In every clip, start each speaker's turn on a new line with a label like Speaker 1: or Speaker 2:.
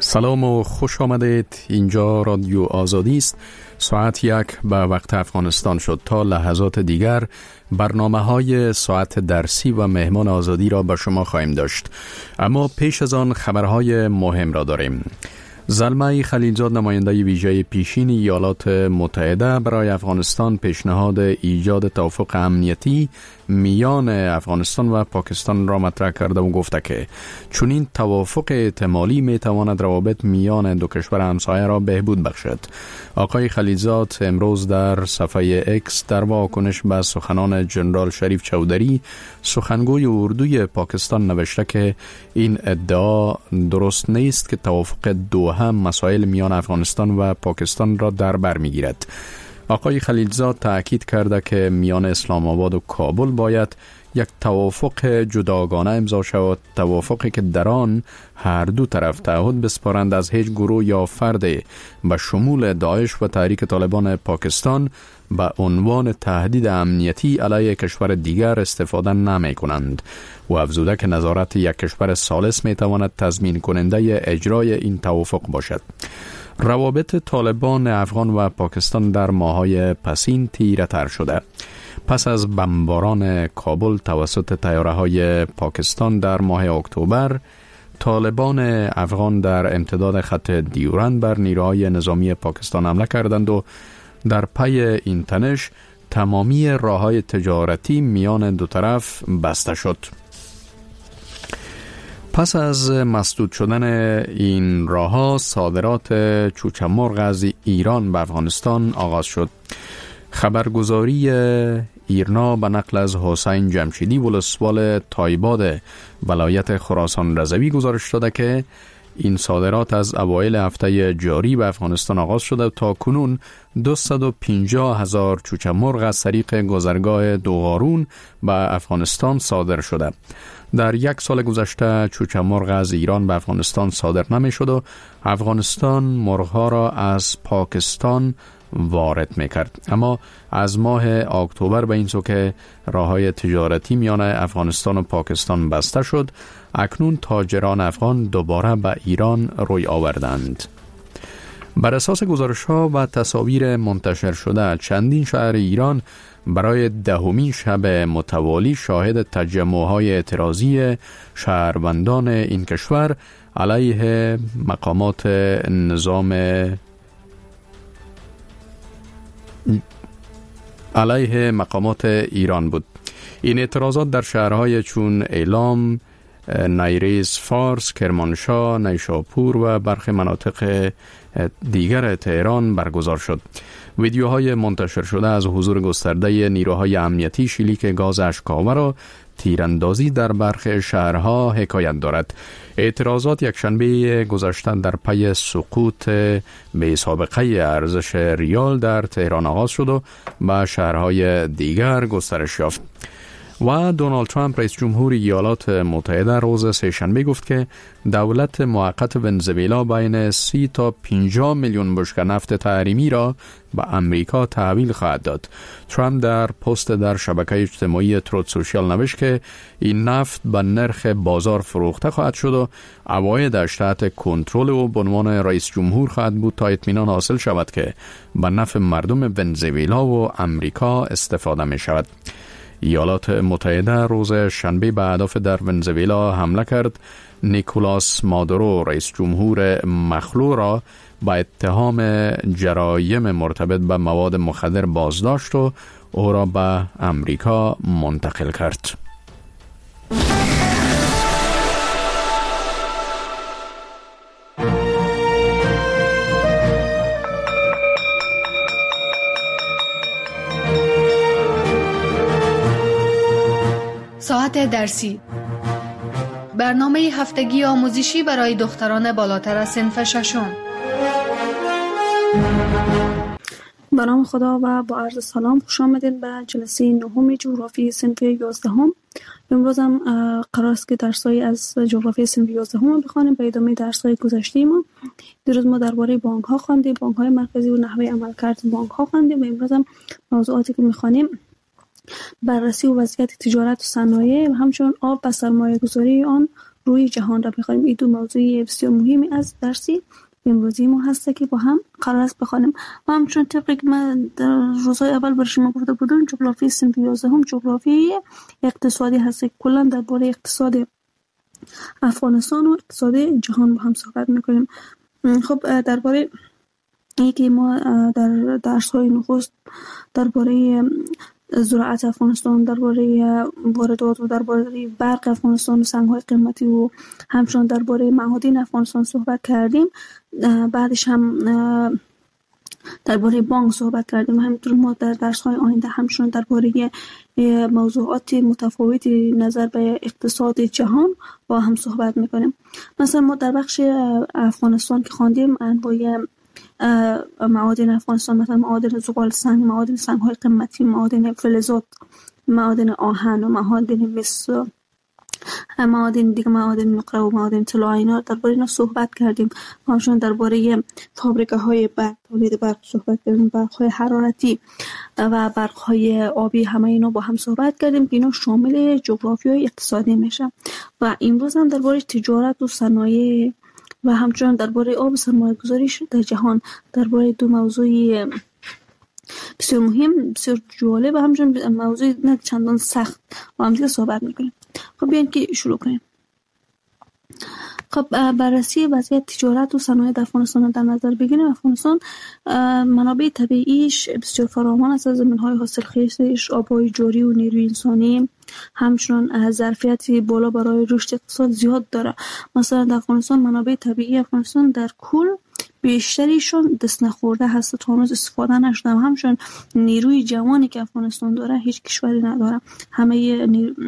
Speaker 1: سلام و خوش آمدید. اینجا رادیو آزادی است. ساعت 1 به وقت افغانستان شد. تا لحظات دیگر برنامه‌های ساعت درسی و مهمان آزادی را به شما خواهیم داشت. اما پیش از آن خبرهای مهم را داریم. زلمه خلیلزاد، نماینده ویژه پیشین ایالات متحده برای افغانستان، پیشنهاد ایجاد توافق امنیتی میان افغانستان و پاکستان را مطرح کرده و گفته که چون این توافق احتمالی میتواند روابط میان دو کشور همسایه را بهبود بخشد. آقای خلیلزاد امروز در صفحه اکس در واکنش به سخنان جنرال شریف چودری، سخنگوی اردوی پاکستان، نوشته که این ادعا درست نیست که توافق دوحه مسائل میان افغانستان و پاکستان را در بر میگیرد. آقای خلیلزاد تأکید کرده که میان اسلام آباد و کابل باید یک توافق جداگانه امضا شود، توافقی که در آن هر دو طرف تعهد بسپارند از هیچ گروه یا فرد به شمول داعش و تحریک طالبان پاکستان به عنوان تهدید امنیتی علیه کشور دیگر استفاده نمی کنند و افزوده که نظارت یک کشور ثالث می تواند تضمین کننده اجرای این توافق باشد. روابط طالبان افغان و پاکستان در ماه‌های پسین تیره تر شده. پس از بمباران کابل توسط طیاره‌های پاکستان در ماه اکتبر، طالبان افغان در امتداد خط دیورند بر نیروهای نظامی پاکستان حمله کردند و در پی این تنش تمامی راه‌های تجارتی میان دو طرف بسته شد. پس از مسدود شدن این راه‌ها، صادرات چوچه مرغ از ایران به افغانستان آغاز شد. خبرگزاری ایرنا به نقل از حسین جمشیدی، ولسوال تایباد ولایت خراسان رضوی، گزارش داده که این صادرات از اوایل هفته جاری به افغانستان آغاز شده و تا کنون 250,000 چوچه مرغ از طریق گذرگاه دوغارون به افغانستان صادر شده. در یک سال گذشته چوچه مرغ از ایران به افغانستان صادر نمی شد و افغانستان مرغ‌ها را از پاکستان وارد میکرد. اما از ماه اکتبر به این سو که راه‌های تجارتی میان افغانستان و پاکستان بسته شد، اکنون تاجران افغان دوباره به ایران روی آوردند. بر اساس گزارش‌ها و تصاویر منتشر شده، چندین شهر ایران برای دهمین شب متوالی شاهد تجمع‌های اعتراضی شهروندان این کشور علیه مقامات ایران بود. این اعتراضات در شهرهای چون ایلام، نیریز فارس، کرمانشاه، نیشاپور و برخی مناطق دیگر تهران برگزار شد. ویدیوهای منتشر شده از حضور گسترده نیروهای امنیتی، شلیک گاز اشک‌آور و تیراندازی در برخی شهرها حکایت دارد. اعتراضات یکشنبه گذشته در پی سقوط بی سابقه ارزش ریال در تهران آغاز شد و به شهرهای دیگر گسترش یافت. و دونالد ترامپ، رئیس جمهور ایالات متحده، روز سه‌شنبه گفت که دولت موقت ونزوئلا بین 30 تا 50 میلیون بشکه نفت تحریمی را به امریکا تحویل خواهد داد. ترامپ در پست در شبکه اجتماعی تروت سوشیال نوشت که این نفت به نرخ بازار فروخته خواهد شد و عوایدش تحت کنترل او به عنوان رئیس جمهور خواهد بود تا اطمینان حاصل شود که به نفع مردم ونزوئلا و امریکا استفاده می شود. ایالات متحده روز شنبه به اهداف در ونزوئلا حمله کرد. نیکولاس مادورو، رئیس جمهور مخلوع، را با اتهام جرایم مرتبط به مواد مخدر بازداشت و او را به امریکا منتقل کرد.
Speaker 2: ساعت درسی، برنامه هفتگی آموزشی برای دختران بالاتر از صنف ششم.
Speaker 3: به نام خدا و با عرض سلام، خوش آمدید به جلسه نهم جغرافی صنف 11. امروز هم قرار است که درس‌های از جغرافی صنف 11 بخوانیم به ادامه درس‌های گذشته ما. دیروز ما درباره بانک‌ها خواندیم، بانک‌های مرکزی و نحوه عملکرد بانک‌ها خواندیم و امروز هم موضوعاتی که می‌خوانیم بررسی و وضعیت تجارت و صنایع و همچنین آب و سرمایه‌گذاری آن روی جهان را بخوانیم. این دو موضوع بسیار مهمی از درسی امروزی ما هست که با هم قرار است بخوانیم. و همچون طبقی که من در روزهای اول برای شما گفته بودم، جغرافی صنف 11 هم جغرافی اقتصادی هست. کلا درباره اقتصاد افغانستان و اقتصاد جهان با هم صحبت میکنیم. خب درباره اینکه ما در درس‌های نخست درباره زراعت افغانستان، درباره واردات و درباره برق افغانستان و سنگ‌های قیمتی و همچنان درباره معادن افغانستان صحبت کردیم. بعدش هم درباره بانک صحبت کردیم. همینطور ما در درس‌های آینده همچنان درباره موضوعات متفاوتی نظر به اقتصاد جهان با هم صحبت میکنیم. مثلا ما در بخش افغانستان که خواندیم انواع معادن افغانستان، مثلا معادن زغال سنگ، معادن سنگ‌های قیمتی، معادن فلزات، معادن آهن و معادن مس، معادن دیگه، معادن نقره و معادن طلا، اینا درباره اینا صحبت کردیم. همچنین درباره فابریکه‌های برق، تولید برق صحبت کردیم، برق‌های حرارتی و برق‌های آبی، همه اینا با هم صحبت کردیم که اینا شامل جغرافیای اقتصادی میشه. و امروز هم درباره تجارت و صنایع و همچنین درباره آب سرمایه‌گذاری در جهان، درباره دو موضوع بسیار مهم، بسیار جالب و همچنین موضوع نه چندان سخت با هم دیگه صحبت میکنیم. خب بیاین که شروع کنیم. خب بررسی وضعیت تجارت و صنایع در افغانستان در نظر بگیریم. افغانستان منابع طبیعیش بسیار فراوان است. زمین‌های حاصلخیزش، آب‌های جاری و نیروی انسانی، همچنین ظرفیت بالا برای رشد اقتصاد زیاد داره. مثلا در افغانستان منابع طبیعی افغانستان در کل بیشتریشون دست نخورده هست، تا هنوز استفاده نشده. همچنین نیروی جوانی که افغانستان داره هیچ کشوری نداره. همه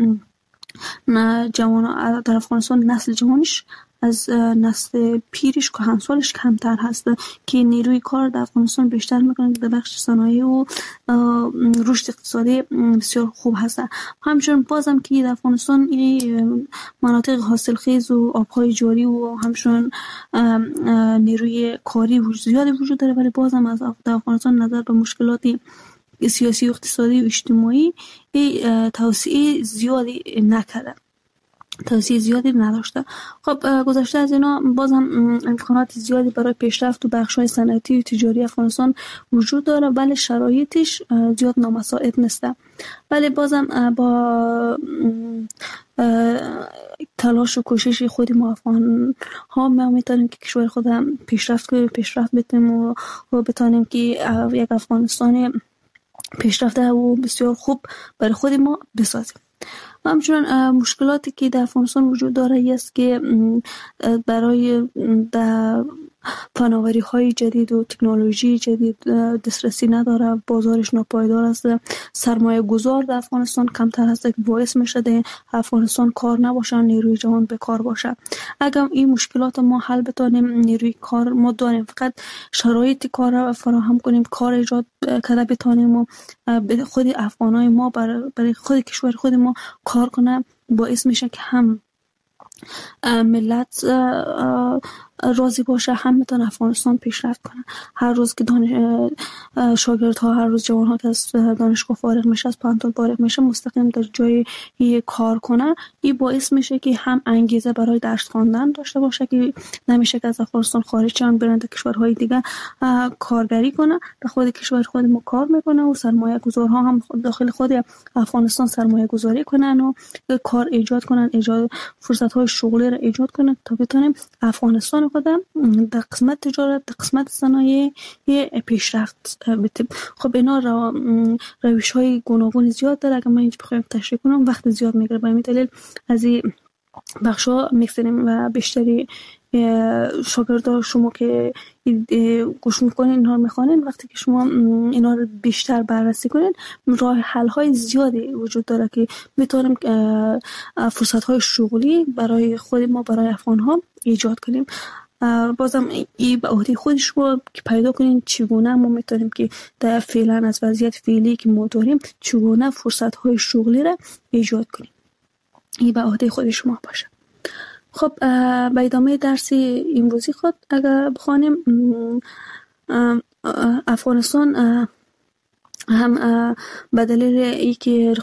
Speaker 3: جوان در افغانستان نسل جوانش از نسل پیرش که همسالش کمتر هست، که نیروی کار در افغانستان بیشتر میکنه در بخش صنایع و رشد اقتصادی بسیار خوب هست. همچنین بازم که در افغانستان مناطق حاصلخیز و آبهای جاری و همچنین نیروی کاری زیادی وجود داره، ولی بازم از در افغانستان نظر به مشکلاتی سیاسی و اقتصادی و اجتماعی توسعه زیادی نکرده، توسعه زیادی نداشته. خب گذشته از اینا بازم امکانات زیادی برای پیشرفت و بخش‌های صنعتی و تجاری افغانستان وجود داره، ولی شرایطش زیاد نامساعد نیسته. ولی بازم با تلاش و کوشش خود ما افغان ها ما میتونیم که کشور خودم پیشرفت بتیم و بتونیم که یک افغانستان پیشرفته و بسیار خوب برای خود ما بسازیم. و همچنین مشکلاتی که در افغانستان وجود داره است که برای فناوری های جدید و تکنولوژی جدید دسترسی نداره، بازارش ناپایدار است، سرمایه گذار در افغانستان کمتر هست که باعث میشه در افغانستان کار نباشه، نیروی جوان بیکار باشه. اگر این مشکلات ما حل بتونیم، نیروی کار ما داریم، فقط شرایط کار فراهم کنیم، کار ایجاد کرده بتونیم و خود افغانای ما برای خود کشور خود ما کار کنه، باعث میشه که هم ملت راضی باشه، هم میتونه افغانستان پیشرفت کنه. هر روز که شاگردها، هر روز جوانها که از دانشگاه فارغ میشه، از پانتون فارغ میشه، مستقیم در جای کار کنه، این باعث میشه که هم انگیزه برای درس خواندن داشته باشه، که نمیشه که از افغانستان خارج شن برن در کشورهای دیگه کارگری کنه. در خود کشور خود ما کار میکنه و سرمایه گذارها هم داخل خود افغانستان سرمایه گذاری کنن و کار ایجاد کنن، ایجاد فرصت های شغلی را ایجاد کنن تا بتونیم افغانستان خودم در قسمت تجارت، در قسمت صنایع پیشرفت بتیم. خب اینا روش های گوناگون زیاد داره. اگر من اینجا بخوایم تشریح کنم وقت زیاد میگیره، به همین دلیل از این بخشا میگذاریم و بیشتری شاگردان شما که گوش میکنین، اینها رو میخوانین، وقتی که شما اینا رو بیشتر بررسی کنین، راه حل های زیادی وجود داره که میتونیم فرصت های شغلی برای خود ما، برای افغان ها ایجاد کنیم. بازم این به عهده خودش رو که پیدا کنین چگونه ما میتونیم که در فعلا از وضعیت فعلی که ما داریم چگونه فرصت های شغلی را ایجاد کنیم. این به عهده خود شما باشه. خب به ادامه درس امروزی خود اگر بخوانیم، افغانستان هم به دلیل اینکه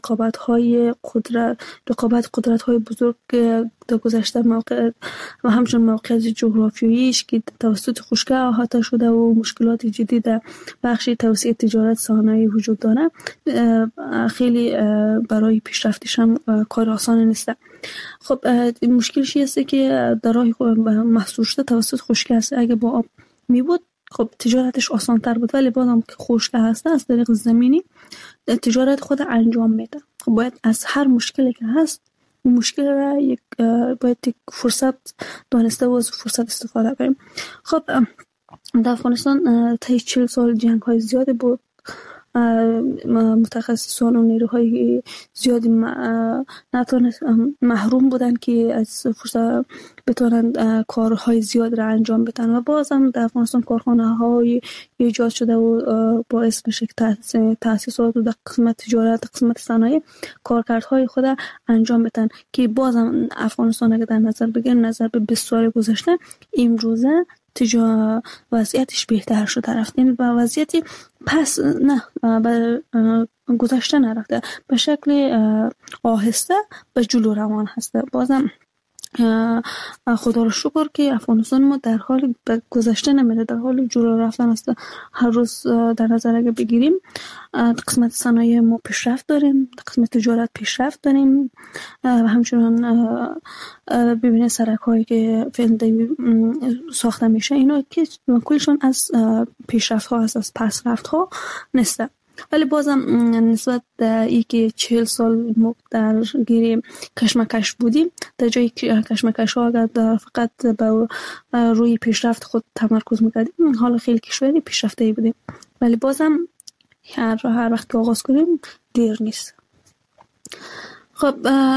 Speaker 3: رقابت قدرت‌های بزرگ در گذشته موقع و همچنین موقعیت جغرافیاییش که توسط خشکی احاطه شده و مشکلات جدی در بخش توسعه تجارت صنایع وجود داره، خیلی برای پیشرفتش هم کار آسان نیست. خب مشکلش هست که در راه محصول شده توسط خشکی است. اگه با آب می بود خب تجارتش آسان تر بود، ولی بازم که خشکی هسته از طریق زمینی تجارت خود انجام میده. خب باید از هر مشکلی که هست مشکل را باید یک فرصت دانسته و از فرصت استفاده کنیم. خب در افغانستان طی 40 سال جنگ های زیاده بود. متخصصان و نیروهای زیادی محروم بودن که از فرصت بتونن کارهای زیاد را انجام بدن و باز هم در افغانستان کارخانه های ایجاد شده و باعث میشه که تأسیسات و در قسمت تجارت، قسمت صنایع کارکردهای خود انجام بدن که باز هم افغانستان اگر در نظر بگیریم نظر به 20 سال گذشته امروزه وضعیتش بهتر شده رفت. این با وضعیتی پس نه گذشته نرفته، به شکل آهسته به جلو روان هسته. بازم خدا رو شکر که افغانستان ما در حال به گذشته نمیره، در حال جلو رفتن است. هر روز در نظر اگه بگیریم قسمت صنایع ما پیشرفت داریم، قسمت تجارت پیشرفت داریم و همچنان ببینید سرک هایی که فعلا ساخته میشه اینا که کلشون از پیشرفت ها هست، از پسرفت ها نیست. ولی بازم نسبت ای که 40 سال ما در گیر کشمکش بودیم، در جای کشمکش ها اگر فقط به روی پیشرفت خود تمرکز میکردیم حالا خیلی کشوری پیشرفته بودیم. ولی بازم هر وقت که آغاز کنیم دیر نیست. خب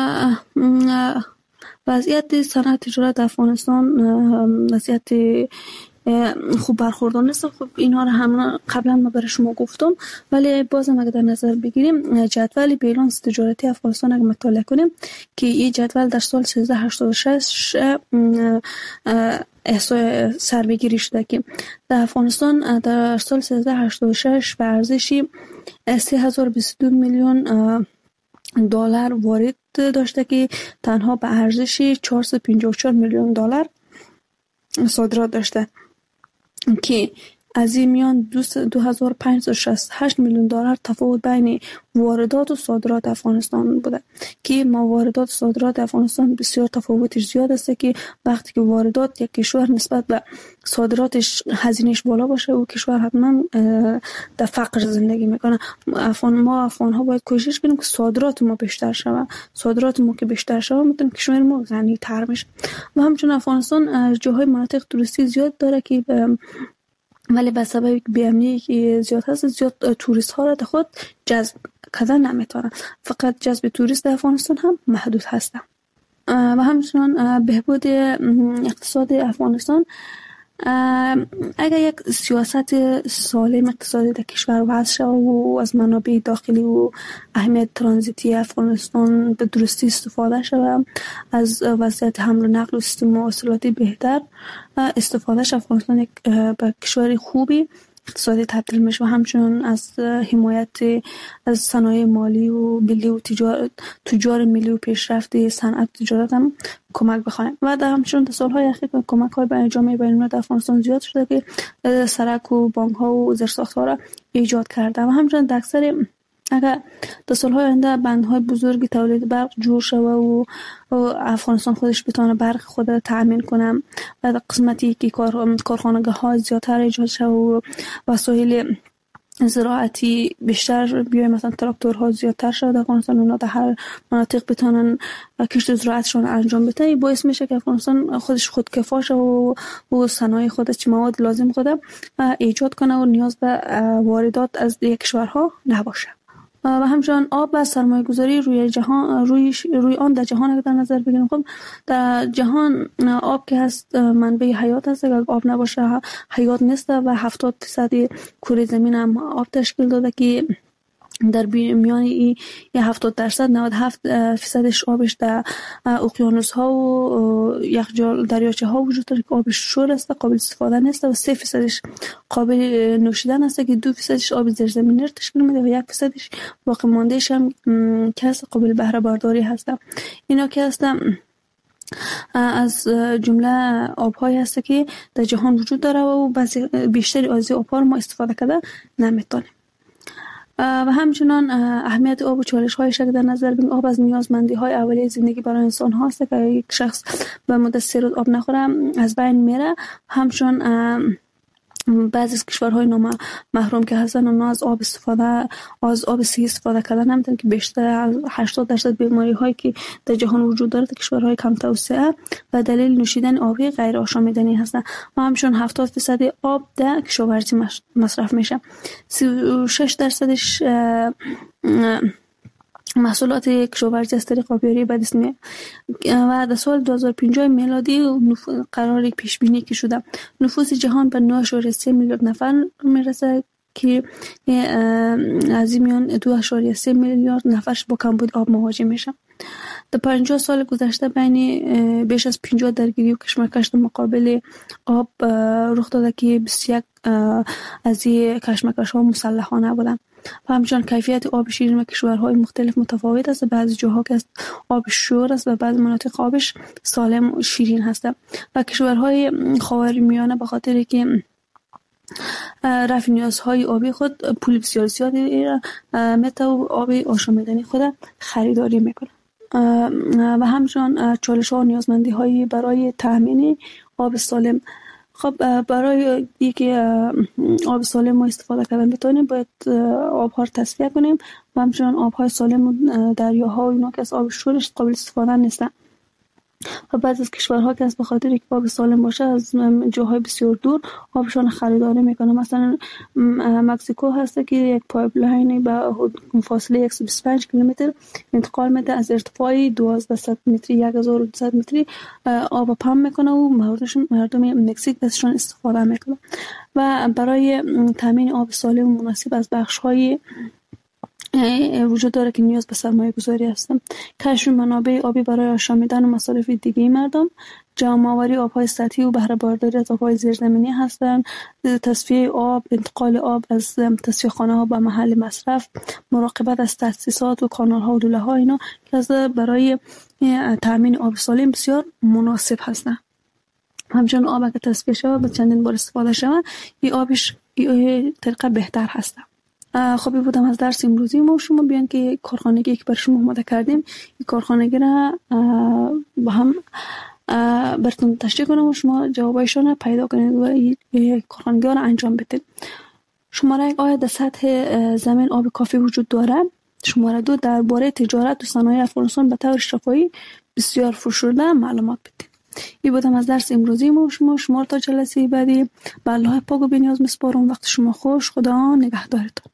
Speaker 3: وضعیت صنعت تجارت افغانستان وضعیت خوب برخوردار نیست. خب اینها رو هم قبلا ما برای شما گفتم، ولی بازم اگر در نظر بگیریم جدول بیلانس تجارتی افغانستان اگر مطالعه کنیم که این جدول در سال 1386 احصای سربگیری شده که در افغانستان در سال 1386 به ارزش 3022 میلیون دلار وارد داشته که تنها به ارزش 454 میلیون دلار صادرات داشته که از این میان 2568 میلیون دلار تفاوت بین واردات و صادرات افغانستان بوده که ما واردات و صادرات افغانستان بسیار تفاوتش زیاد است که وقتی که واردات یک کشور نسبت به صادراتش هزینهش بالا باشه و کشور حتما در فقر زندگی میکنه. ما افغان ها باید کوشش کنیم که صادرات ما بیشتر شود. صادرات ما که بیشتر شود میتونیم کشور ما غنی تر میشه. و همچنین افغانستان جاهای مناطق توریستی زیاد داره که ولی به سبب بی‌امنی که زیاد هست زیاد توریست ها را در خود جذب کردن نمیتونه. فقط جذب توریست در افغانستان هم محدود هست. و همچنان بهبود اقتصاد افغانستان اگر یک سیاست سالم اقتصادی در کشور وضع شود و از منابع داخلی و اهمیت ترانزیتی افغانستان به درستی استفاده شود، از وضعیت حمل و نقل و سیستم مواصلاتی بهتر استفاده شود، افغانستان یک به کشور خوبی اقتصادی تبدیل میشه و همچنان از حمایت از صنایع مالی و ملی و تجار ملی و پیشرفت صنعت تجارت هم کمک بخواهیم. و در همچنان در سالهای اخیر کمک های به جامعه بین‌المللی در افغانستان زیاد شده که سرک و بانک ها و زیرساخت ها را ایجاد کرده و همچنان در اکثر اگر در سالهای آینده بندهای بزرگی تولید برق جور شود و افغانستان خودش بتونه برق خود را تأمین کنه و در قسمتی که کارخانگاه ها زیادتر ایجاد شود و وسایل زراعتی بیشتر بیای، مثلا تراکتورها زیادتر شد در افغانستان، اونا در هر مناطق بتونن کشت زراعتشون انجام بدن، این باعث میشه که افغانستان خودش خودکفا شه و صنایع خودش مواد لازم خود ایجاد کنه و نیاز به واردات از دیگر کشورها نباشه. و همچنان آب و سرمایه گذاری روی آن در جهان اگر در نظر بگیریم، خب در جهان آب که هست منبع حیات هست، اگر آب نباشه حیات نیست و 70% کره زمین هم آب تشکیل داده که در میان این 70% 97% آبش در اقیانوس ها و یخچال دریاچه ها وجود داره که آبش شور است، قابل استفاده نیست و 3% قابل نوشیدن است که 2% آب زیرزمینی را تشکیل میده و 1% باقی ماندهش هم که قابل بهره برداری هست. اینا که هست از جمله آب‌هایی هست که در جهان وجود داره و بیشتری از آب‌ها رو ما استفاده کرده نمیتونیم. و همچنان اهمیت آب و چالش‌هایش که در نظر بگیریم، آب از نیازمندی‌های اولیه زندگی برای انسان هاست که یک شخص به مدت 3 روز آب نخوره از بین میره. همچنان بعضی از کشورهای محروم که هستن اونا از آب صحیح استفاده کردن نمیتونن که بیشتر از 80% بیماری هایی که در جهان وجود داره در کشورهای کم توسعه و دلیل نوشیدن آبی غیر آشامیدنی هستن. و همچنان 70% آب در کشاورزی مصرف میشه. 36% محصولات کشاورزی از طریق آبیاری به دست میاد و در سال 2050 میلادی قرار پیش بینی که شده نفوس جهان به 9.3 میلیارد نفر میرسه که از این میان 2.3 میلیارد نفرش با کمبود آب مواجه میشه. در 50 سال گذشته بین بیش از 50 درگیری و کشمکش مقابل آب رخ داده که 21 از این کشمکش ها مسلحانه بودن. و همچنان کیفیت آب شیرین و کشورهای مختلف متفاوت است. بعضی جاها که آب شور است و بعضی مناطق آبش سالم و شیرین هست. و کشورهای خاورمیانه به خاطر که رفع نیازهای آبی خود پول بسیار زیادی متر و آب آشامیدنی خود خریداری میکنه. و همچنان چالش ها و نیازمندی هایی برای تامین آب سالم. خب برای اینکه آب سالم ما استفاده کردن بتونیم باید آبها رو تصفیه کنیم و همچنان آبهای سالم دریاها و اینا که از آب شورش قابل استفاده نیستن. و بعضی از کشورها که از به خاطر اینکه آب سالم باشه از جاهای بسیار دور آبشان خریداری میکنه. مثلا مکزیکو هست که یک پایپلاین به فاصله 125 کیلومتر انتقال میده از ارتفاع 1200 متری 1200 متری آب پمپ میکنه و مردم مکزیک ازشان استفاده میکنه. و برای تامین آب سالم و مناسب از بخش‌های وجود داره که نیاز به سرمایه گذاری هستن. کشف منابع آبی برای آشامیدن و مصارف دیگه مردم، جمع‌آوری آب‌های سطحی و بهره برداری از آب‌های زیرزمینی هستند، تصفیه آب، انتقال آب از تصفیه‌خانه‌ها به محل مصرف، مراقبت از تأسیسات و کانال‌ها و لوله‌ها اینا که برای تامین آب سالم بسیار مناسب هستند. همچنین آب که تصفیه شود و چندین بار استفاده شود این آبش طریقه بهتر هست. خب این بودم از درس امروزی ما. شما بیان که کارخانگی که بر شما آماده کردیم این کارخانگی را با هم براتون تشریح کنم و شما جوابایشان را پیدا کنید و این کارخانگی را انجام بدید. شماره 1 آیا در سطح زمین آب کافی وجود دارد؟ شماره 2 درباره تجارت و صنایع افغانستان به طور شفاهی بسیار فروشنده معلومات بدید. این بودم از درس امروزی ما. شما تا جلسه بعدی به الله پاک و بی‌نیاز میسپارم. وقت شما خوش. خدا نگهدارتون.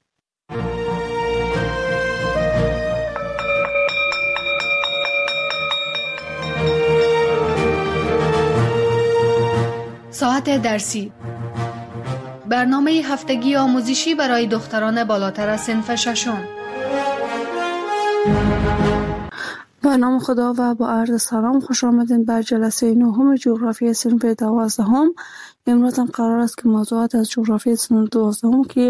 Speaker 2: ساعت درسی، برنامه هفتگی آموزشی برای دختران بالاتر از صنف ششم.
Speaker 3: به نام خدا و با عرض سلام خوش آمدین بر جلسه 9 جغرافی صنف 12. امروز هم قرار است که موضوعات از جغرافی صنف 12 که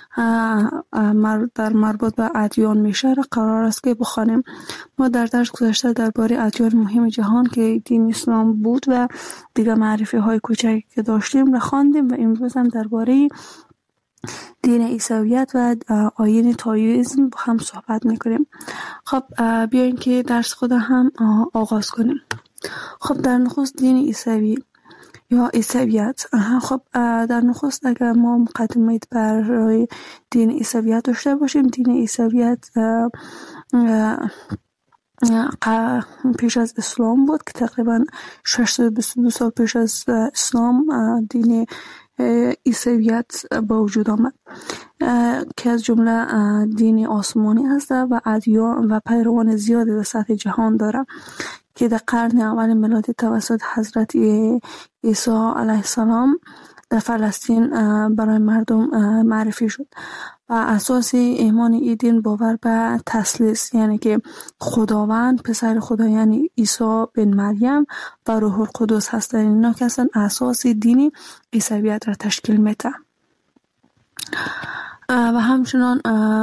Speaker 3: در مربوط به ادیان میشه را قرار است که بخوانیم. ما در درس گذشته درباره ادیان مهم جهان که دین اسلام بود و دیگر معرفی های کوچکی که داشتیم را خواندیم و امروز هم درباره دین عیسویت و آیین تائویسم هم صحبت میکنیم. خب بیاین که درس خود هم آغاز کنیم. خب در نخست دین عیسوی یا عیسویت. خب در نخست اگر ما مقدمه برای دین عیسویت داشته باشیم، دین عیسویت پیش از اسلام بود که تقریبا 622 سال پیش از اسلام دین عیسویت با وجود آمد که از جمله دین آسمانی هست و ادیان و پیروان زیادی در سطح جهان داره که در قرن اول میلادی توسط حضرت عیسی علیه السلام در فلسطین برای مردم معرفی شد. و اساس ایمان این دین باور به تثلیث، یعنی که خداوند پسر خدا یعنی عیسی بن مریم و روح القدس هستند. اینا که اصلا اساس دینی عیسویت را تشکیل میده. و همچنان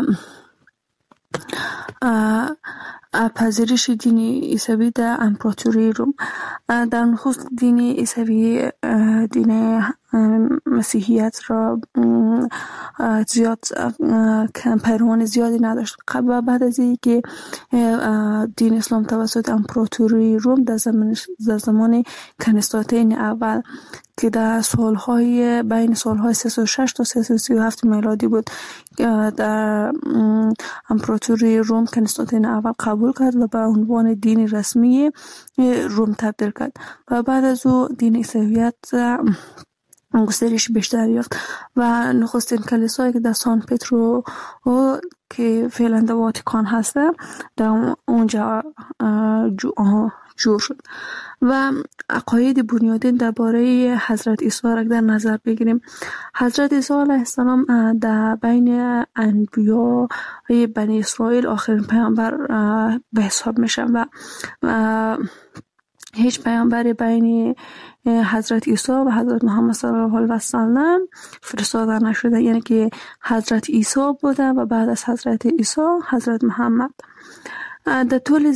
Speaker 3: پذیرش دین عیسوی در امپراتوری روم. در نخست دین عیسوی دین مسیحیت را زیاد پیروان زیادی نداشت. بعد از اینکه دین اسلام توسط امپراتوری روم در زمان کنستانتین اول که در سالهای بین سالهای 306 تا 337 میلادی بود در امپراتوری روم کنستانتین اول قبول کرد و به عنوان دین رسمی روم تبدیل کرد و بعد از او دین عیسویت گسترش بیشتر یافت و نخستین کلیسایی که در سان پترو که فعلا در واتیکان هست در اونجا جور شد. و عقاید بنیادین درباره حضرت عیسی را در نظر بگیریم. حضرت عیسی علیه السلام در بین انبیای بنی اسرائیل آخرین پیامبر به حساب میشن و هیچ پیامبری بین حضرت عیسی و حضرت محمد صلی الله علیه و سلم فرستاده نشده، یعنی که حضرت عیسی بوده و بعد از حضرت عیسی حضرت محمد. در طول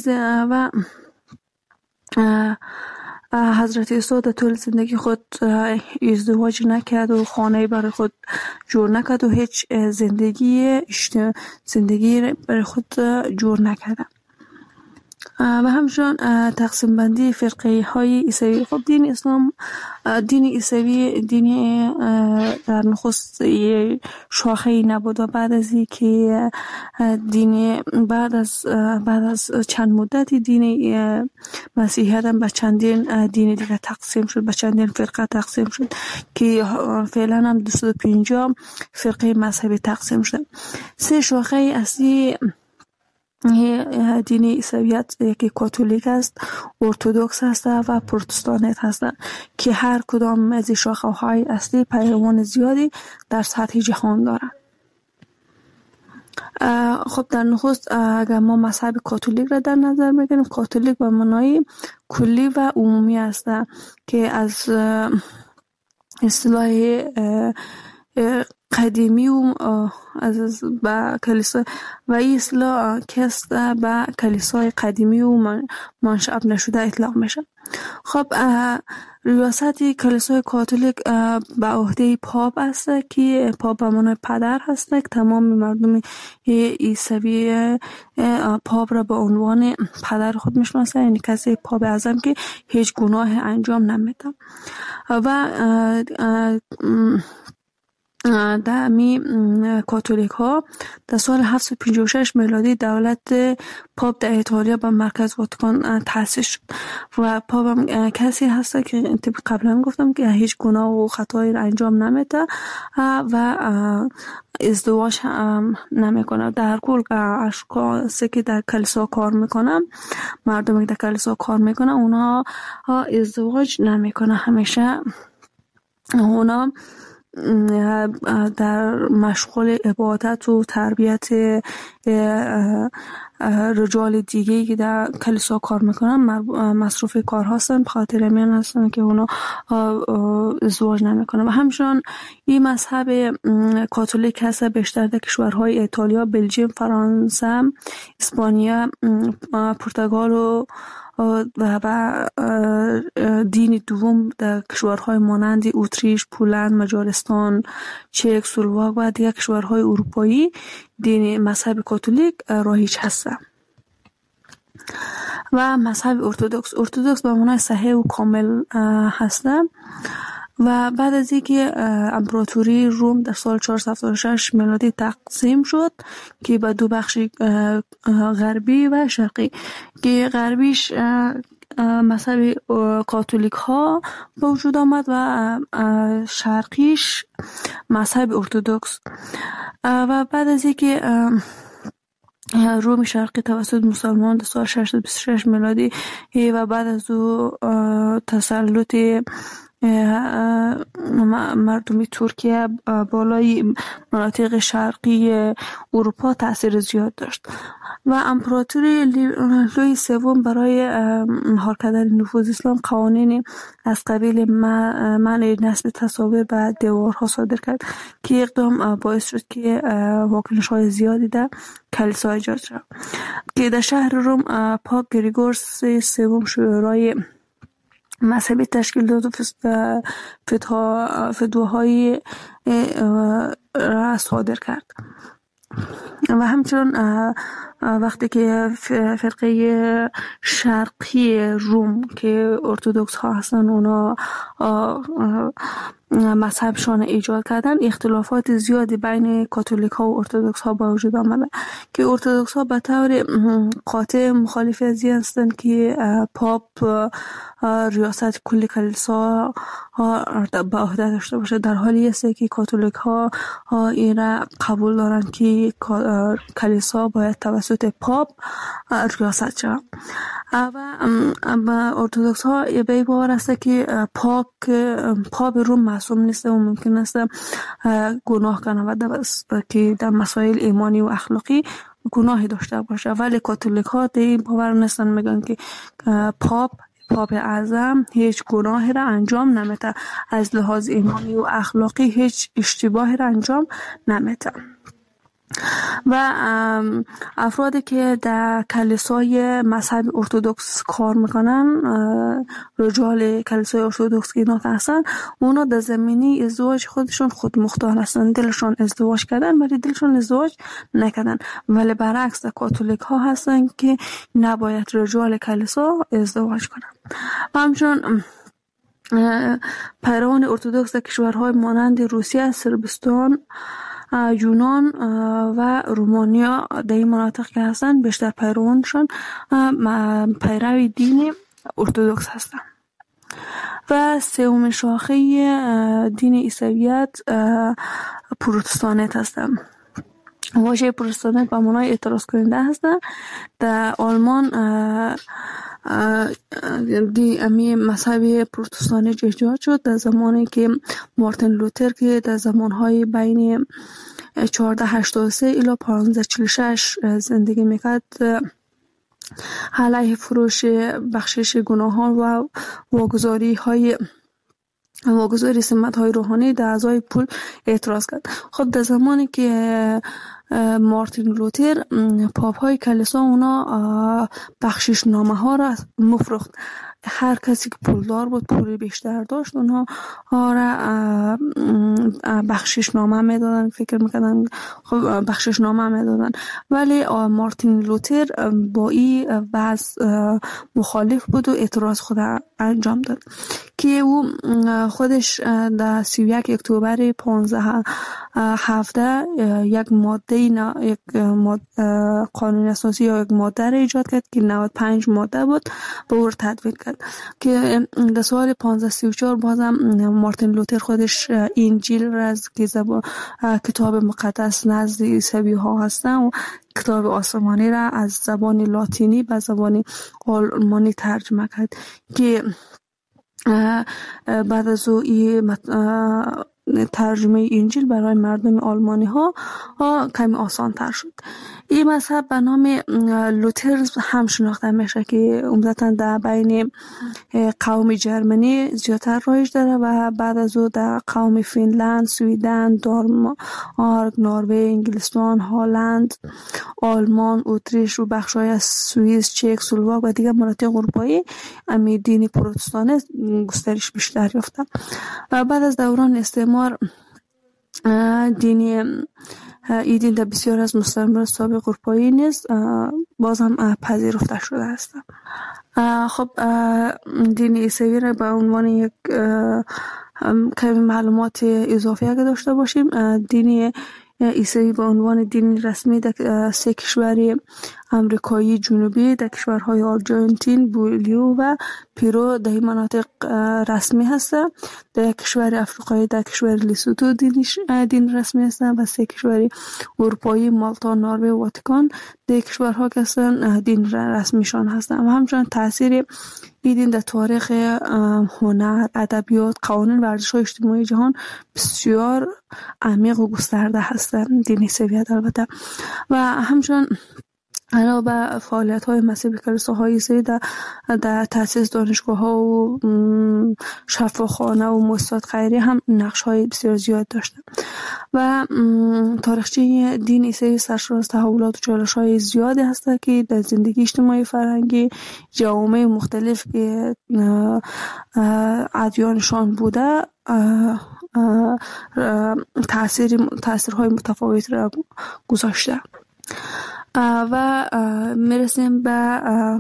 Speaker 3: حضرت عیسی در طول زندگی خود ازدواج نکرد و خانه برای خود جور نکرد و هیچ زندگی برای خود جور نکرد. و همچنان تقسیم بندی فرقه های عیسوی. خب دین اسلام، دین عیسوی دین در نخست شاخه‌ای نبود و بعد از اینکه بعد از چند مدتی دین مسیحیت هم به چندین دین دیگه تقسیم شد، به چندین فرقه تقسیم شد که فعلا هم 250 فرقه مذهبی تقسیم شد. 3 شاخه اصلی دین عیسویت یکی کاتولیک است، ارتدوکس است و پروتستانت هستند که هر کدام از این شاخه های اصلی پیروان زیادی در سطح جهان دارند. خب در نخست اگر ما مذهب کاتولیک را در نظر بگیریم، کاتولیک به معنای کلی و عمومی است که از اصطلاح قدیمی و از با کلیسا و این اصطلاح کست با کلیسای قدیمی و منشأ نشده اطلاق میشه. خب ریاست کلیسای کاتولیک به عهده پاپ است که پاپ به معنای پدر هست که تمام مردم عیسوی پاپ را به عنوان پدر خود میشناسه، یعنی کسی پاپ اعظم که هیچ گناه انجام نمیده. و در کاتولیک ها در سال 756 میلادی دولت پاپ در ایتالیا به مرکز واتیکان تأسیس شد و پاپ هم کسی هست که قبلا گفتم که هیچ گناه و خطایی را انجام نمیده و ازدواج نمیکنه. در کل اشخاصی که در کلیسا کار میکنن، مردمی که در کلیسا کار میکنن، اونها ازدواج نمیکنه. همیشه اونا در مشغول عبادت و تربیت رجال دیگه‌ای که در کلیسا کار میکنن مصروف کار هستن، بخاطر همین هستن که اونا ازدواج نمیکنن. و همچنان این مذهب کاتولیک هست بیشتر در کشورهای ایتالیا، بلژیم، فرانسه، اسپانیا، پرتغال و دین دوم در کشورهای مانند اتریش، پولند، مجارستان، چک، اسلواک و دیگر کشورهای اروپایی دین مذهب کاتولیک رایج هست. و مذهب ارتدوکس به معنای صحیح و کامل هست. و بعد از اینکه امپراتوری روم در سال 476 میلادی تقسیم شد که به 2 بخش غربی و شرقی، که غربیش مذهب کاتولیک ها به وجود آمد و شرقیش مذهب ارتدوکس. و بعد از اینکه روم شرقی توسط مسلمان در سال 626 میلادی و بعد از او تسلط مردمی ترکیه بالای مناطق شرقی اروپا تأثیر زیاد داشت و امپراتوری لویی سوم برای مهار کردن نفوذ اسلام قوانین از قبیل منع نصب تصاویر به دیوارها صادر کرد که اقدام باعث شد که واکنش‌های زیادی در کلیسا ایجاد شد که در شهر روم پاپ گریگورس سوم شورای مذهبی تشکیل داد و فتواهای را صادر کرد و همچنین وقتی که فرقه شرقی روم که ارتدوکس ها هستن اونا مذهبشان ایجاد کردن، اختلافات زیادی بین کاتولیک ها و ارتدوکس ها با وجود آمده که ارتدوکس ها به طور قاطع مخالف از این هستند که پاپ ریاست کل کلیسا به عهده داشته باشه، در حالی است که کاتولیک ها این را قبول دارن که کلیسا باید توسط پاپ ریاست شود و ارتدوکس ها به این باور است که پاپ روم معصوم نیست و ممکن است گناه کنه و که در مسائل ایمانی و اخلاقی گناهی داشته باشه، ولی کاتولیک ها این باور نیستن، میگن که پاپ اعظم هیچ گناهی را انجام نمیده، از لحاظ ایمانی و اخلاقی هیچ اشتباهی را انجام نمیده. و افرادی که در کلیسای مذهب ارتدوکس کار میکنن، رجال کلیسای ارتدوکس که اینا هستن، اونا در زمینی ازدواج خودشون خود مختار هستن، دلشون ازدواج کردن ولی دلشون ازدواج نکردن، ولی برعکس کاتولیک ها هستن که نباید رجال کلیسا ازدواج کنن. و همچنین پیروان ارتدوکس در کشورهای مانند روسیه، صربستان، یونان و رومانیا در این مناطق که هستن بیشتر پیروانشان پیروی دین ارتدوکس هستن. و سومین شاخه دین عیسویت پروتستانیت هستن. واژه پروتستانیت به معنای اعتراض کننده هستن. در آلمان مذهب پروتستانی ایجاد شد در زمانی که مارتین لوتر که در زمانهای بین 1483 الی 1546 زندگی میکرد، علیه فروش بخشش گناهان و واگذاری سمت‌های روحانی در اعضای پول اعتراض کرد. خود در زمانی که مارتین لوتر، پاپ های کلیسا اونا بخشش نامه ها را مفروخت. هر کسی که پولدار بود، پول بیشتر داشت، اونها را بخشش نامه میدادن، فکر میکردن خب بخشش نامه میدادن. ولی مارتین لوتر با این وضع مخالف بود و اعتراض خود انجام داد که او خودش در 31 اکتبر 1517 یک قانون اساسی یا یک ماده را ایجاد کرد که 95 ماده بود به او تدوین کرد که در سال 1534 بازم مارتین لوتر خودش انجیل را از کتاب مقدس نزد عیسوی ها هستن و کتاب آسمانی را از زبان لاتینی به زبان آلمانی ترجمه کرد که بعد از او ترجمه انجیل برای مردم آلمانی ها کمی آسان تر شد. این مذهب به نام لوتر هم شناخته میشه که عمدتاً در بین قوم جرمنی زیادتر رایج داره و بعد از او در قوم فنلند، سویدن، دانمارک، نروژ، انگلستان، هلند، آلمان، اتریش و بخش‌های از سوئیس، چک، اسلواک و دیگر مناطق اروپایی امی دین پروتستانی گسترش بیشتر یافته. و بعد از دوران استعمار این دین در بسیار از مستعمرات سابق اروپایی نیز باز هم پذیرفته شده است. خب دین عیسوی را به عنوان یک کمی معلومات اضافی اگه داشته باشیم، دین عیسوی به عنوان دین رسمی در 3 کشور امریکایی جنوبی، در کشورهای آرژانتین، بولیو و پیرو در این مناطق رسمی هست. در کشور افریقایی در کشور لیسوتو دین رسمی هست و 3 کشور اروپایی مالتا، نروژ و واتیکان در کشورها که هستن دین رسمیشان هستن. و همچنین تاثیر این دین در تاریخ هنر، ادبیات، قوانین و ارزش‌های اجتماعی جهان بسیار عمیق و گسترده هستند. دین عیسویت البته. و همچنین علاوه بر فعالیت‌های مذهبی کلیساهای عیسوی در تأسیس دانشگاه‌ها و شفاخانه و مؤسسات خیریه هم نقش‌های بسیار زیاد داشته و تاریخچه دین عیسوی سرشار از تحولات و چالش‌های زیادی هست که در زندگی اجتماعی فرهنگی جوامع مختلف که ادیانشان بوده تأثیرهای متفاوت را گذاشته. و میرسیم به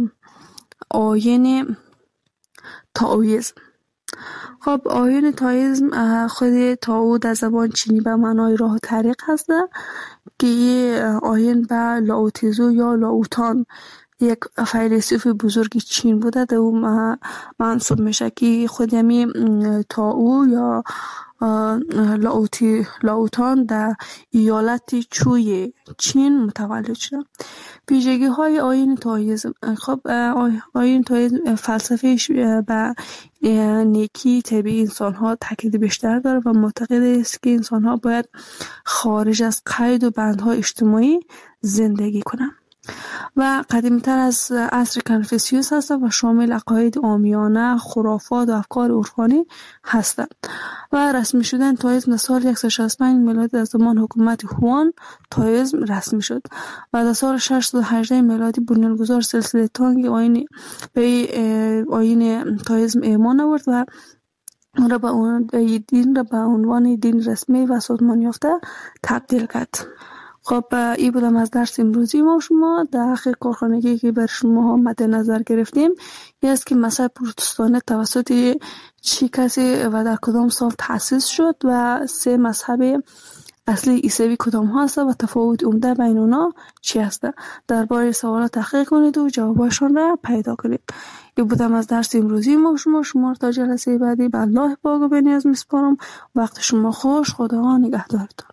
Speaker 3: آیین تائویسم. خب آیین تائویسم خود تائو در زبان چینی به معنای راه و طریق هست که آیین به لاوتزو یا لاوتان یک فیلسوف بزرگ چین بوده. در اون منصوب میشه که خود همی تائو یا لاوتان در ایالت چوی چین متولد شد. ویژگی های آیین تائویسم. خب آیین تائویسم فلسفهش به نیکی طبیعی انسان ها تاکید بیشتر داره و معتقد است که انسان ها باید خارج از قید و بندهای اجتماعی زندگی کنند و قدیمی‌تر از عصر کنفوسیوس هست و شامل عقاید عامیانه، خرافات و افکار عرفانی هستند و رسمی شدن تائویسم در سال 165 میلادی در زمان حکومت هوان تائویسم رسمی شد و در سال 618 میلادی بنیانگذار سلسله تانگ آیین تائویسم ایمان آورد و اون را به عنوان دین رسمی و سازمان یافته تبدیل کرد. خب این بودم از درس امروزی ما شما. در آخر کارخانگی که بر شما مد نظر گرفتیم یه است که مذهب پروتستانی توسط چی کسی و در کدام سال تأسیس شد و 3 مذهب اصلی عیسوی کدام ها هست و تفاوت عمده بین اونا چی هست. درباره سوالات تحقیق کنید و جوابشان را پیدا کنید. این بودم از درس امروزی ما شما تا جلسه بعدی به الله پاک و بنیاز میسپارم. وقت شما خوش. خدا نگهدارتان.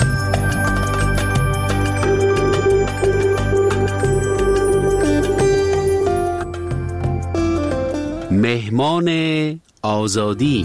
Speaker 4: مهمان آزادی.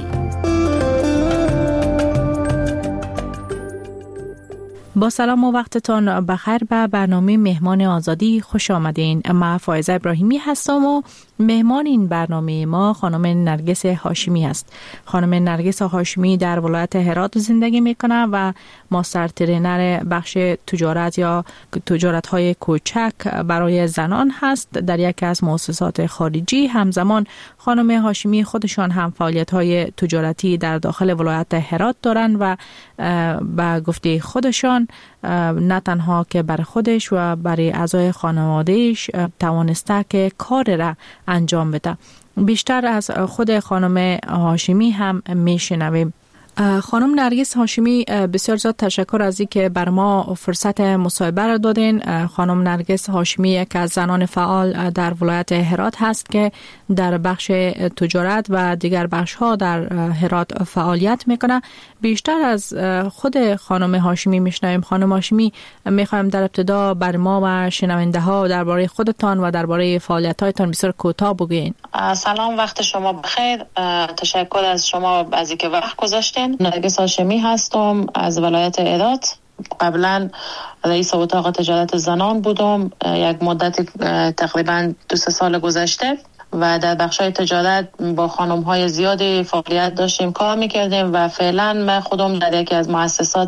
Speaker 5: با سلام و وقتتان بخیر به برنامه مهمان آزادی خوش آمدین. من فائزه ابراهیمی هستم و مهمان این برنامه ما خانم نرگس هاشمی است. خانم نرگس هاشمی در ولایت هرات زندگی میکنه و ماستر ترینر بخش تجارت یا تجارت های کوچک برای زنان هست در یکی از مؤسسات خارجی. همزمان خانم هاشمی خودشان هم فعالیت های تجارتی در داخل ولایت هرات دارند و به گفته خودشان نه تنها که برای خودش و برای اعضای خانوادهش توانسته که کار را انجام بده. بیشتر از خود خانم هاشمی هم میشنویم. خانم نرگس هاشمی بسیار زیاد تشکر از اینکه بر ما فرصت مصاحبه را دادین. خانم نرگس هاشمی یک از زنان فعال در ولایت هرات هست که در بخش تجارت و دیگر بخش ها در هرات فعالیت میکنه. بیشتر از خود خانم هاشمی میشنویم. خانم هاشمی میخوایم در ابتدا بر ما و شنونده ها درباره خودتان و درباره فعالیت هایتان بسیار کوتاه بگوین.
Speaker 6: سلام، وقت شما بخیر. تشکر از شما از اینکه وقت گذاشتین. نرگس هاشمی هستم از ولایت هرات. قبلا رئیس اتاق تجارت زنان بودم یک مدت تقریبا 2-3 سال گذشته و در بخشای تجارت با خانم‌های زیادی فعالیت داشتیم، کار می‌کردیم و فعلا من خودم در یکی از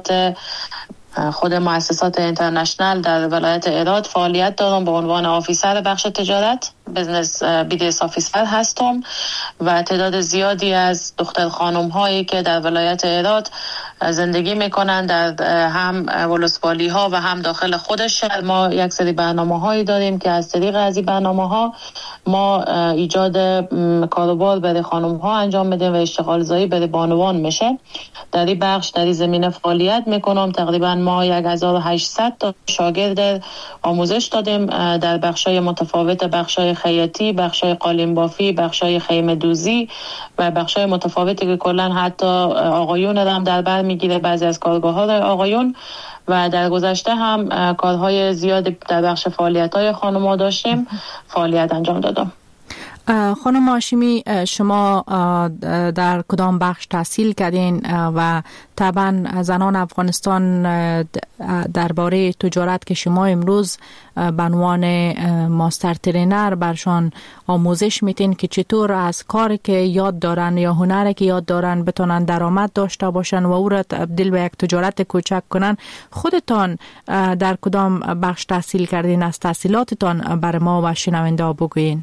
Speaker 6: مؤسسات اینترنشنال در ولایت هرات فعالیت دارم به عنوان آفیسر بخش تجارت، بزنس بیزنس آفیسر هستم و تعداد زیادی از دختر خانم هایی که در ولایت هرات زندگی میکنن در هم ولسوالی ها و هم داخل خود شهر. ما یک سری برنامه هایی داریم که از طریق از این برنامه ها ما ایجاد کاروبار برای خانم ها انجام میدیم و اشتغال زایی برای بانوان میشه. در این بخش در این زمینه فعالیت میکنم. تقریبا ما 1800 تا شاگرد آموزش دادیم در بخشای متفاوت، بخشای خیاطی، بخشای قالین بافی، بخشای خیمه دوزی و بخشای متفاوتی که کلا حتی آقایون هم در بر میگیره، بعضی از کارگاه‌ها آقایون. و در گذشته هم کارهای زیادی در بخش فعالیت‌های خانم‌ها داشتیم، فعالیت انجام دادم.
Speaker 5: خانم هاشمی، شما در کدام بخش تحصیل کردین و طبعا زنان افغانستان درباره تجارت که شما امروز به عنوان ماستر ترینر برشان آموزش میتین که چطور از کاری که یاد دارن یا هنری که یاد دارن بتونن درآمد داشته باشن و او را تبدیل به یک تجارت کوچک کنن، خودتان در کدام بخش تحصیل کردین؟ از تحصیلاتتان بر ما و شنونده بگوین.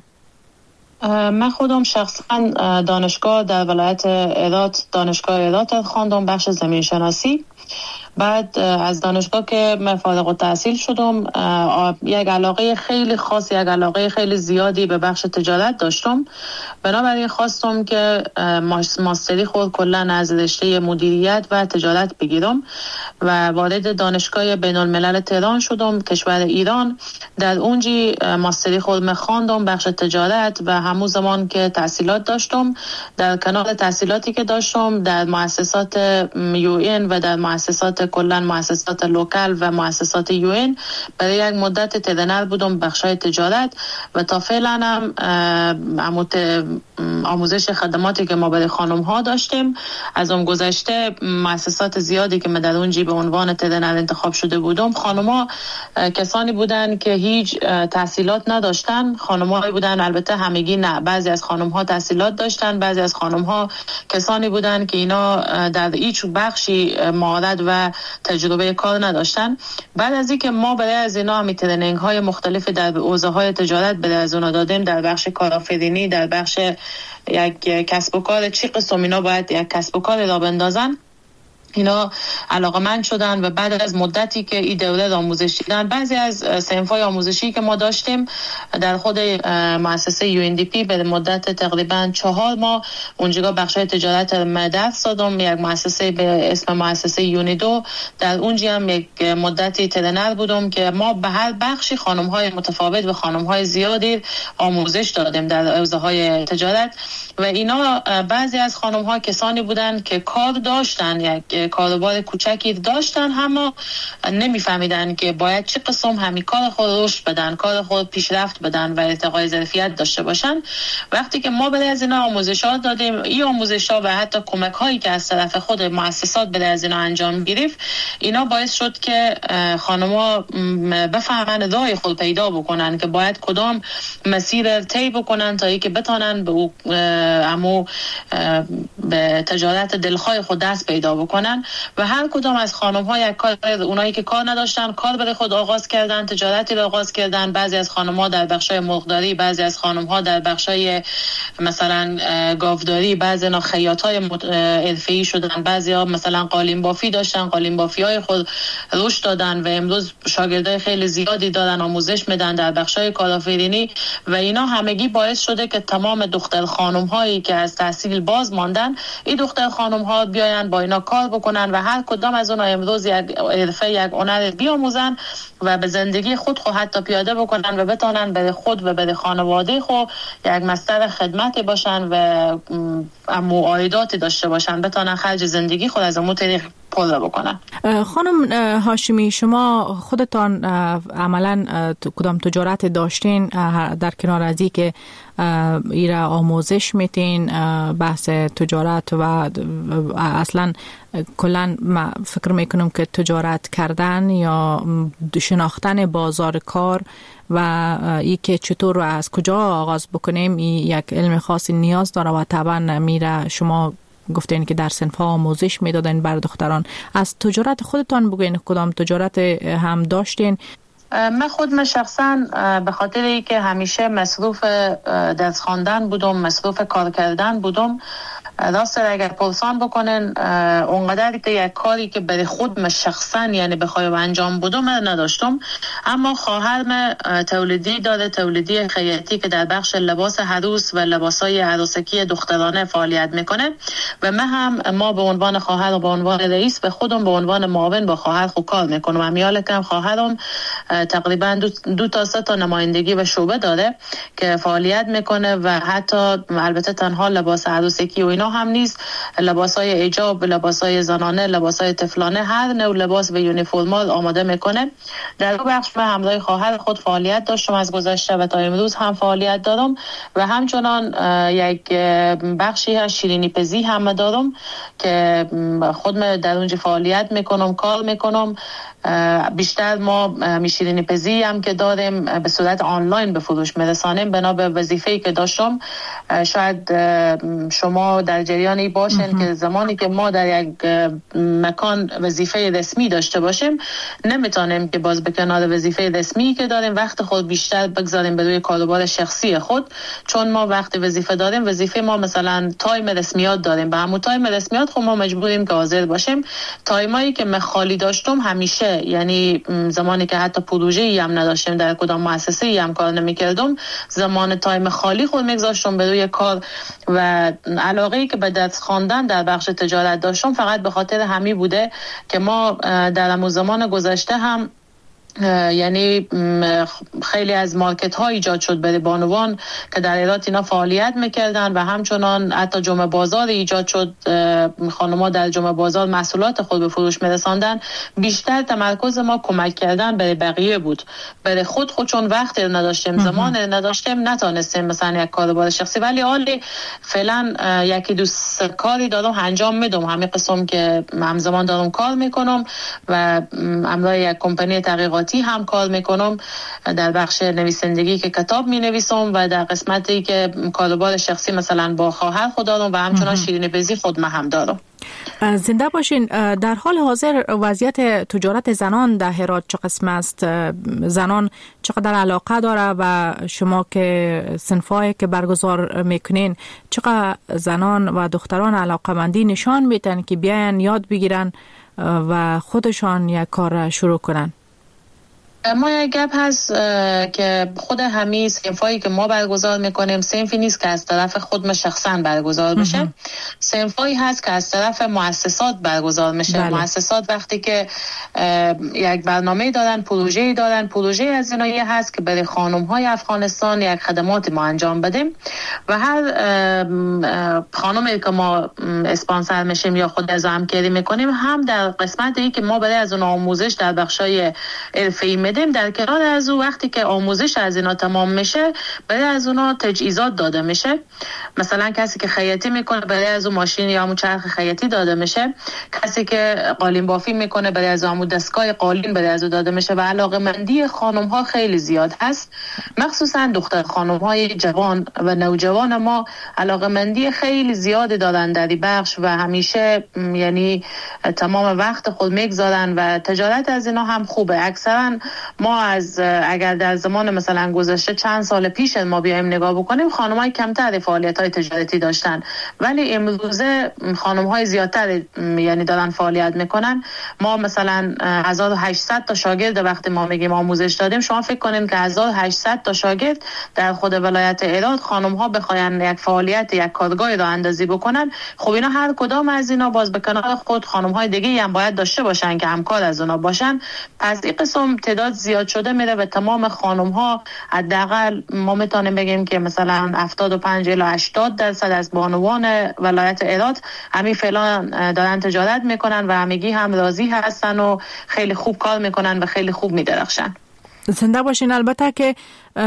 Speaker 6: من خودم شخصا دانشگاه در ولایت ایلات، دانشگاه ایلات خواندم، بخش زمین شناسی. بعد از دانشگاه که من فارغ التحصیل شدم، یک علاقه خیلی خاص، یک علاقه خیلی زیادی به بخش تجارت داشتم. بنابراین خواستم که ماستری خود کلا از رشته مدیریت و تجارت بگیرم و وارد دانشگاه بین الملل تهران شدم، کشور ایران. در اونجی ماستری خود خواندم بخش تجارت و همون زمان که تحصیلات داشتم، در کنار تحصیلاتی که داشتم در مؤسسات UN و در مؤسسات کلا مؤسسات لوکال و مؤسسات UN برای یک مدت ترینر بودم بخشای تجارت و تا فعلا هم آموزش خدماتی که ما برای خانم ها داشتیم. از اون گذشته مؤسسات زیادی که من در اونجی به عنوان ترینر انتخاب شده بودم، خانم ها کسانی بودن که هیچ تحصیلات نداشتن. خانم ها بودن، البته همگی نه، بعضی از خانم ها تحصیلات داشتن، بعضی از خانم ها کسانی بودن که اینا در هیچ بخشی مهارت و تجربه کار نداشتن. بعد از اینکه ما برای از اینا هم ترینینگ های مختلف در حوزه های تجارت برای از اونا دادیم، در بخش کارآفرینی، در بخش یک کسب و کار، چی قسم اینا باید یک کسب و کار را بندازن، اینا علاقه‌مند شدن و بعد از مدتی که این دوره آموزش دیدن، بعضی از صنف‌های آموزشی که ما داشتیم در خود مؤسسه UNDP به مدت تقریبا 4 ماه اونجا بخشای تجارت درس دادم. یک مؤسسه به اسم مؤسسه یونیدو، در اونجا هم یک مدتی ترینر بودم که ما به هر بخشی خانم‌های متفاوت و خانم‌های زیادی آموزش دادیم در حوزه‌های تجارت و اینا بعضی از خانم‌ها کسانی بودن که کار داشتن، یک کاروبار کوچکی داشتن، اما نمیفهمیدن که باید چه قسم همین کار خود رشد بدن، کار خود پیشرفت بدن و ارتقای ظرفیت داشته باشن. وقتی که ما برای از اینا آموزشات دادیم، این آموزشات و حتی کمک هایی که از طرف خود مؤسسات برای از اینا انجام گرفت، اینا باعث شد که خانم‌ها بفهمن راه خود پیدا بکنن که باید کدام مسیر طی بکنن تا اینکه بتونن به تجارت دلخواه خود دست پیدا بکنن. و هر کدام از خانم‌ها یک کار، اونایی که کار نداشتن کار برای خود آغاز کردن، تجارتی را آغاز کردن. بعضی از خانم‌ها در بخشای مرغداری، بعضی از خانم‌ها در بخشای مثلا گاوداری، بعضی خیاطای حرفه‌ای شدن، بعضی‌ها مثلا قالین بافی داشتن، قالین بافی‌های خود رشد دادن و امروز شاگردای خیلی زیادی دارن آموزش میدن در بخشای کارآفرینی و اینا همگی باعث شده که تمام دختر خانم‌هایی که از تحصیل باز ماندن، این دختر خانم‌ها بیاین با اینا کار بکنن و هر کدام از اونها امروز یک حرفه، یک هنر بیاموزن و به زندگی خود حتی پیاده بکنن و بتونن به خود و به خانواده خود یک مصدر خدمتی باشن و عایداتی داشته باشن، بتونن خرج زندگی خود از اون طریق پول بکنن.
Speaker 5: خانم هاشمی، شما خودتان عملا کدام تجارت داشتین در کنار از این که ایرا آموزش میتین بحث تجارت و اصلا کلا فکر میکنم که تجارت کردن یا شناختن بازار کار و ای که چطور از کجا آغاز بکنیم یک علم خاصی نیاز داره و طبعا میره شما گفتین که در صنف‌ها آموزش میدادن بر دختران. از تجارت خودتان بگوین کدام تجارت هم داشتین؟
Speaker 6: من شخصا به خاطر اینکه همیشه مصروف درس خواندن بودم، مصروف کار کردن بودم، راست اگر پرسان بکنن اونقدر که یک کاری که برای خودم شخصا یعنی بخوایم انجام بدم نداشتم. اما خواهرم تولیدی داره، تولیدی خیاطی که در بخش لباس عروس و لباسای عروسکی دخترانه فعالیت میکنه و ما به عنوان خواهر و به عنوان رئیس به خودم به عنوان معاون با خواهر خود کار میکنم. امیال کم خواهرم تقریبا 2 تا 3 تا نمایندگی و شعبه داره که فعالیت میکنه و حتی البته تنها لباس عروسکی و اینا اینا هم نیست. لباسای ایجاب، لباسای زنانه، لباسای طفلانه، هر نوع لباس و یونیفرمال آماده میکنه. در اون بخش من همراه خواهر خود فعالیت داشتم از گذشته و تا امروز هم فعالیت دارم و همچنان یک بخشی از شیرینی پزی هم دارم که خودم در اونجا فعالیت میکنم، کار میکنم. بیشتر ما شیرینی پزی هم که داریم به صورت آنلاین به فروش میرسانیم. بنا به وظیفه‌ای که داشتم، شاید شما در جریانی باشین که زمانی که ما در یک مکان وظیفه رسمی داشته باشیم نمیتونیم که باز به کنار وظیفه رسمی که داریم وقت خود بیشتر بگذاریم به روی کاروبار شخصی خود، چون ما وقت وظیفه داریم، وظیفه ما مثلا تایم رسمیات داریم، به همون تایم رسمیات خب ما مجبوریم که حاضر باشیم. تایمایی که من خالی داشتم همیشه، یعنی زمانی که حتی پروژه‌ای هم نداشتیم، در کدام مؤسسه‌ای هم کار نمی‌کردم، زمان تایم خالی خود می‌گذاشتم به روی کار و علاقه‌ای که به درس خواندن در بخش تجارت داشتم فقط به خاطر همی بوده که ما در همون زمان گذشته هم یعنی خیلی از مارکت ها ایجاد شد برای بانوان که در ایرات اینا فعالیت میکردن و همچنان حتی جمعه بازار ایجاد شد، خانم‌ها در جمعه بازار محصولات خود به فروش میرساندن. بیشتر تمرکز ما کمک کردن برای بقیه بود، برای خود چون وقت نداشتیم، زمان نداشتیم، نتونستیم مثلا یک کاروبار شخصی، ولی حالی فعلا یکی دو کاری دارم انجام میدم، همین قسم که همزمان دارم کار میکنم و همراه یک کمپانی تحقیقاتی هم کار میکنم در بخش نویسندگی که کتاب می نویسم و در قسمتی که کاروبار شخصی مثلا با خواهر خود دارم و همچنان شیرینی پزی خود هم دارم.
Speaker 5: زنده باشین. در حال حاضر وضعیت تجارت زنان در هرات چه قسم است؟ زنان چقدر علاقه داره و شما که صنفایی که برگزار میکنین چقدر زنان و دختران علاقه‌مندی نشان میدن که بیاین یاد بگیرن و خودشان یک کار شروع کنن؟
Speaker 6: ما یک گپ هست که خود همین صنفایی که ما برگزار میکنیم صنفی نیست که از طرف خود شخصا برگزار بشه، صنفایی هست که از طرف مؤسسات برگزار میشه. مؤسسات وقتی که یک برنامه دارن، پروژه‌ای دارن، پروژه از اینایی هست که برای خانم‌های افغانستان یک خدمات ما انجام بدیم و هر خانمی که ما اسپانسر میشیم یا خود از همکاری میکنیم هم در قسمتی که ما برای از اون آموزش در بخشای حرفه‌ای در کنار از اون وقتی که آموزش از اینا تمام میشه برای از اونا تجهیزات داده میشه. مثلا کسی که خیاطی میکنه برای از اون ماشین یا همون چرخ خیاطی داده میشه، کسی که قالین بافی میکنه برای از همون دستگاه قالین برای از اون داده میشه و علاقه‌مندی خانم ها خیلی زیاد هست، مخصوصا دختر خانم های جوان و نوجوان ما علاقه‌مندی خیلی زیادی دارن در این بخش و همیشه یعنی تمام وقت خود میگذارن و تجارت از اینا هم خوبه. اکثرا ما از اگر در زمان مثلا گذشته چند سال پیش ما بیایم نگاه بکنیم، خانم‌های کمتر فعالیت‌های تجارتی داشتن، ولی امروزه خانم‌های زیادتر یعنی دارن فعالیت میکنن. ما مثلا 1800 تا شاگرد وقتی ما میگیم آموزش دادیم، شما فکر کنین که 1800 تا شاگرد در خود ولایت هرات خانم‌ها بخواین یک فعالیت یک کارگاهی را اندازی بکنن، خب اینا هر کدام از اینا باز به کنار خود خانم‌های دیگه هم باید داشته باشن که همکار از اونا باشن. پس این قسم تعداد زیاد شده میره و تمام خانم ها حداقل ما میتونیم بگیم که مثلا 75 الی 80% از بانوان ولایت هرات همین فعلا دارن تجارت میکنن و همگی هم راضی هستن و خیلی خوب کار میکنن و خیلی خوب میدرخشن.
Speaker 5: زنده باشین. البته که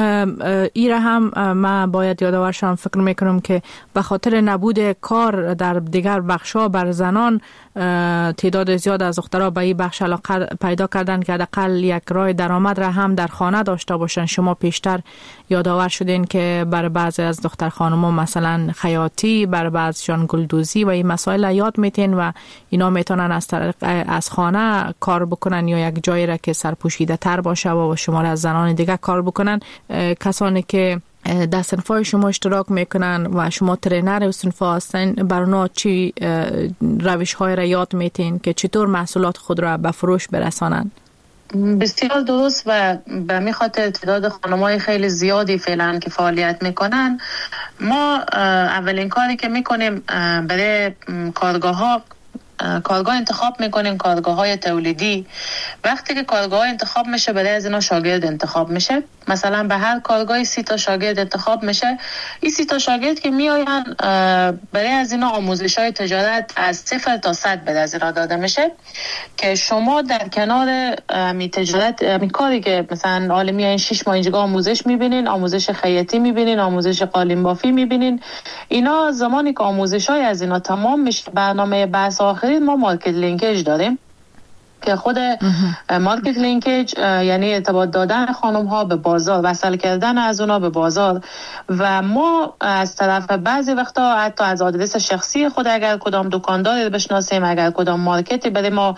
Speaker 5: ایره هم من باید یادآور شم، فکر میکنم که به خاطر نبود کار در دیگر بخشا بر زنان تعداد زیاد از دخترها به این بخش علاقه پیدا کردن که حداقل یک راه درآمد را هم در خانه داشته باشن. شما پیشتر یادآور شدین که بر بعضی از دختر خانم‌ها مثلا خیاطی، بر بعضیشان گلدوزی و این مسائل یاد میتین و اینا میتونن از خانه کار بکنن یا یک جایی را که سرپوشیده تر باشه و شما از زنان دیگه کار بکنن. کسانی که در صنفای شما اشتراک میکنن و شما ترینر صنفا هستین، برنا چی روش های را یاد میتین که چطور محصولات خود را به فروش برسانن؟
Speaker 6: بسیار درست و به می خاطر تعداد خانم‌های خیلی زیادی فعلا که فعالیت میکنن، ما اولین کاری که میکنیم برای کارگاه ها کارگاه انتخاب میکنیم، کارگاه های تولیدی. وقتی که کارگاه انتخاب میشه برای از اینا شاگرد انتخاب میشه. مثلا به هر کارگاهی 30 تا شاگرد انتخاب میشه. این 30 تا شاگرد که میآین برای از اینا آموزش های تجارت از 0 تا 100 به از اینا داده میشه که شما در کنار می تجارت می کاری که مثلا حالا میایین 6 ماه اینجا آموزش میبینین، آموزش خیاطی میبینین، آموزش قالین بافی میبینین. اینا زمانی که آموزش های از اینا تمام میشه، برنامه بحث آخری ما مارکت لینکیج داریم که خود مارکت لینکیج یعنی ارتباط دادن خانم ها به بازار، وصل کردن از اونا به بازار. و ما از طرف بعضی وقتا حتی از آدرس شخصی خود اگر کدام دکانداری بشناسیم، اگر کدام مارکتی برای ما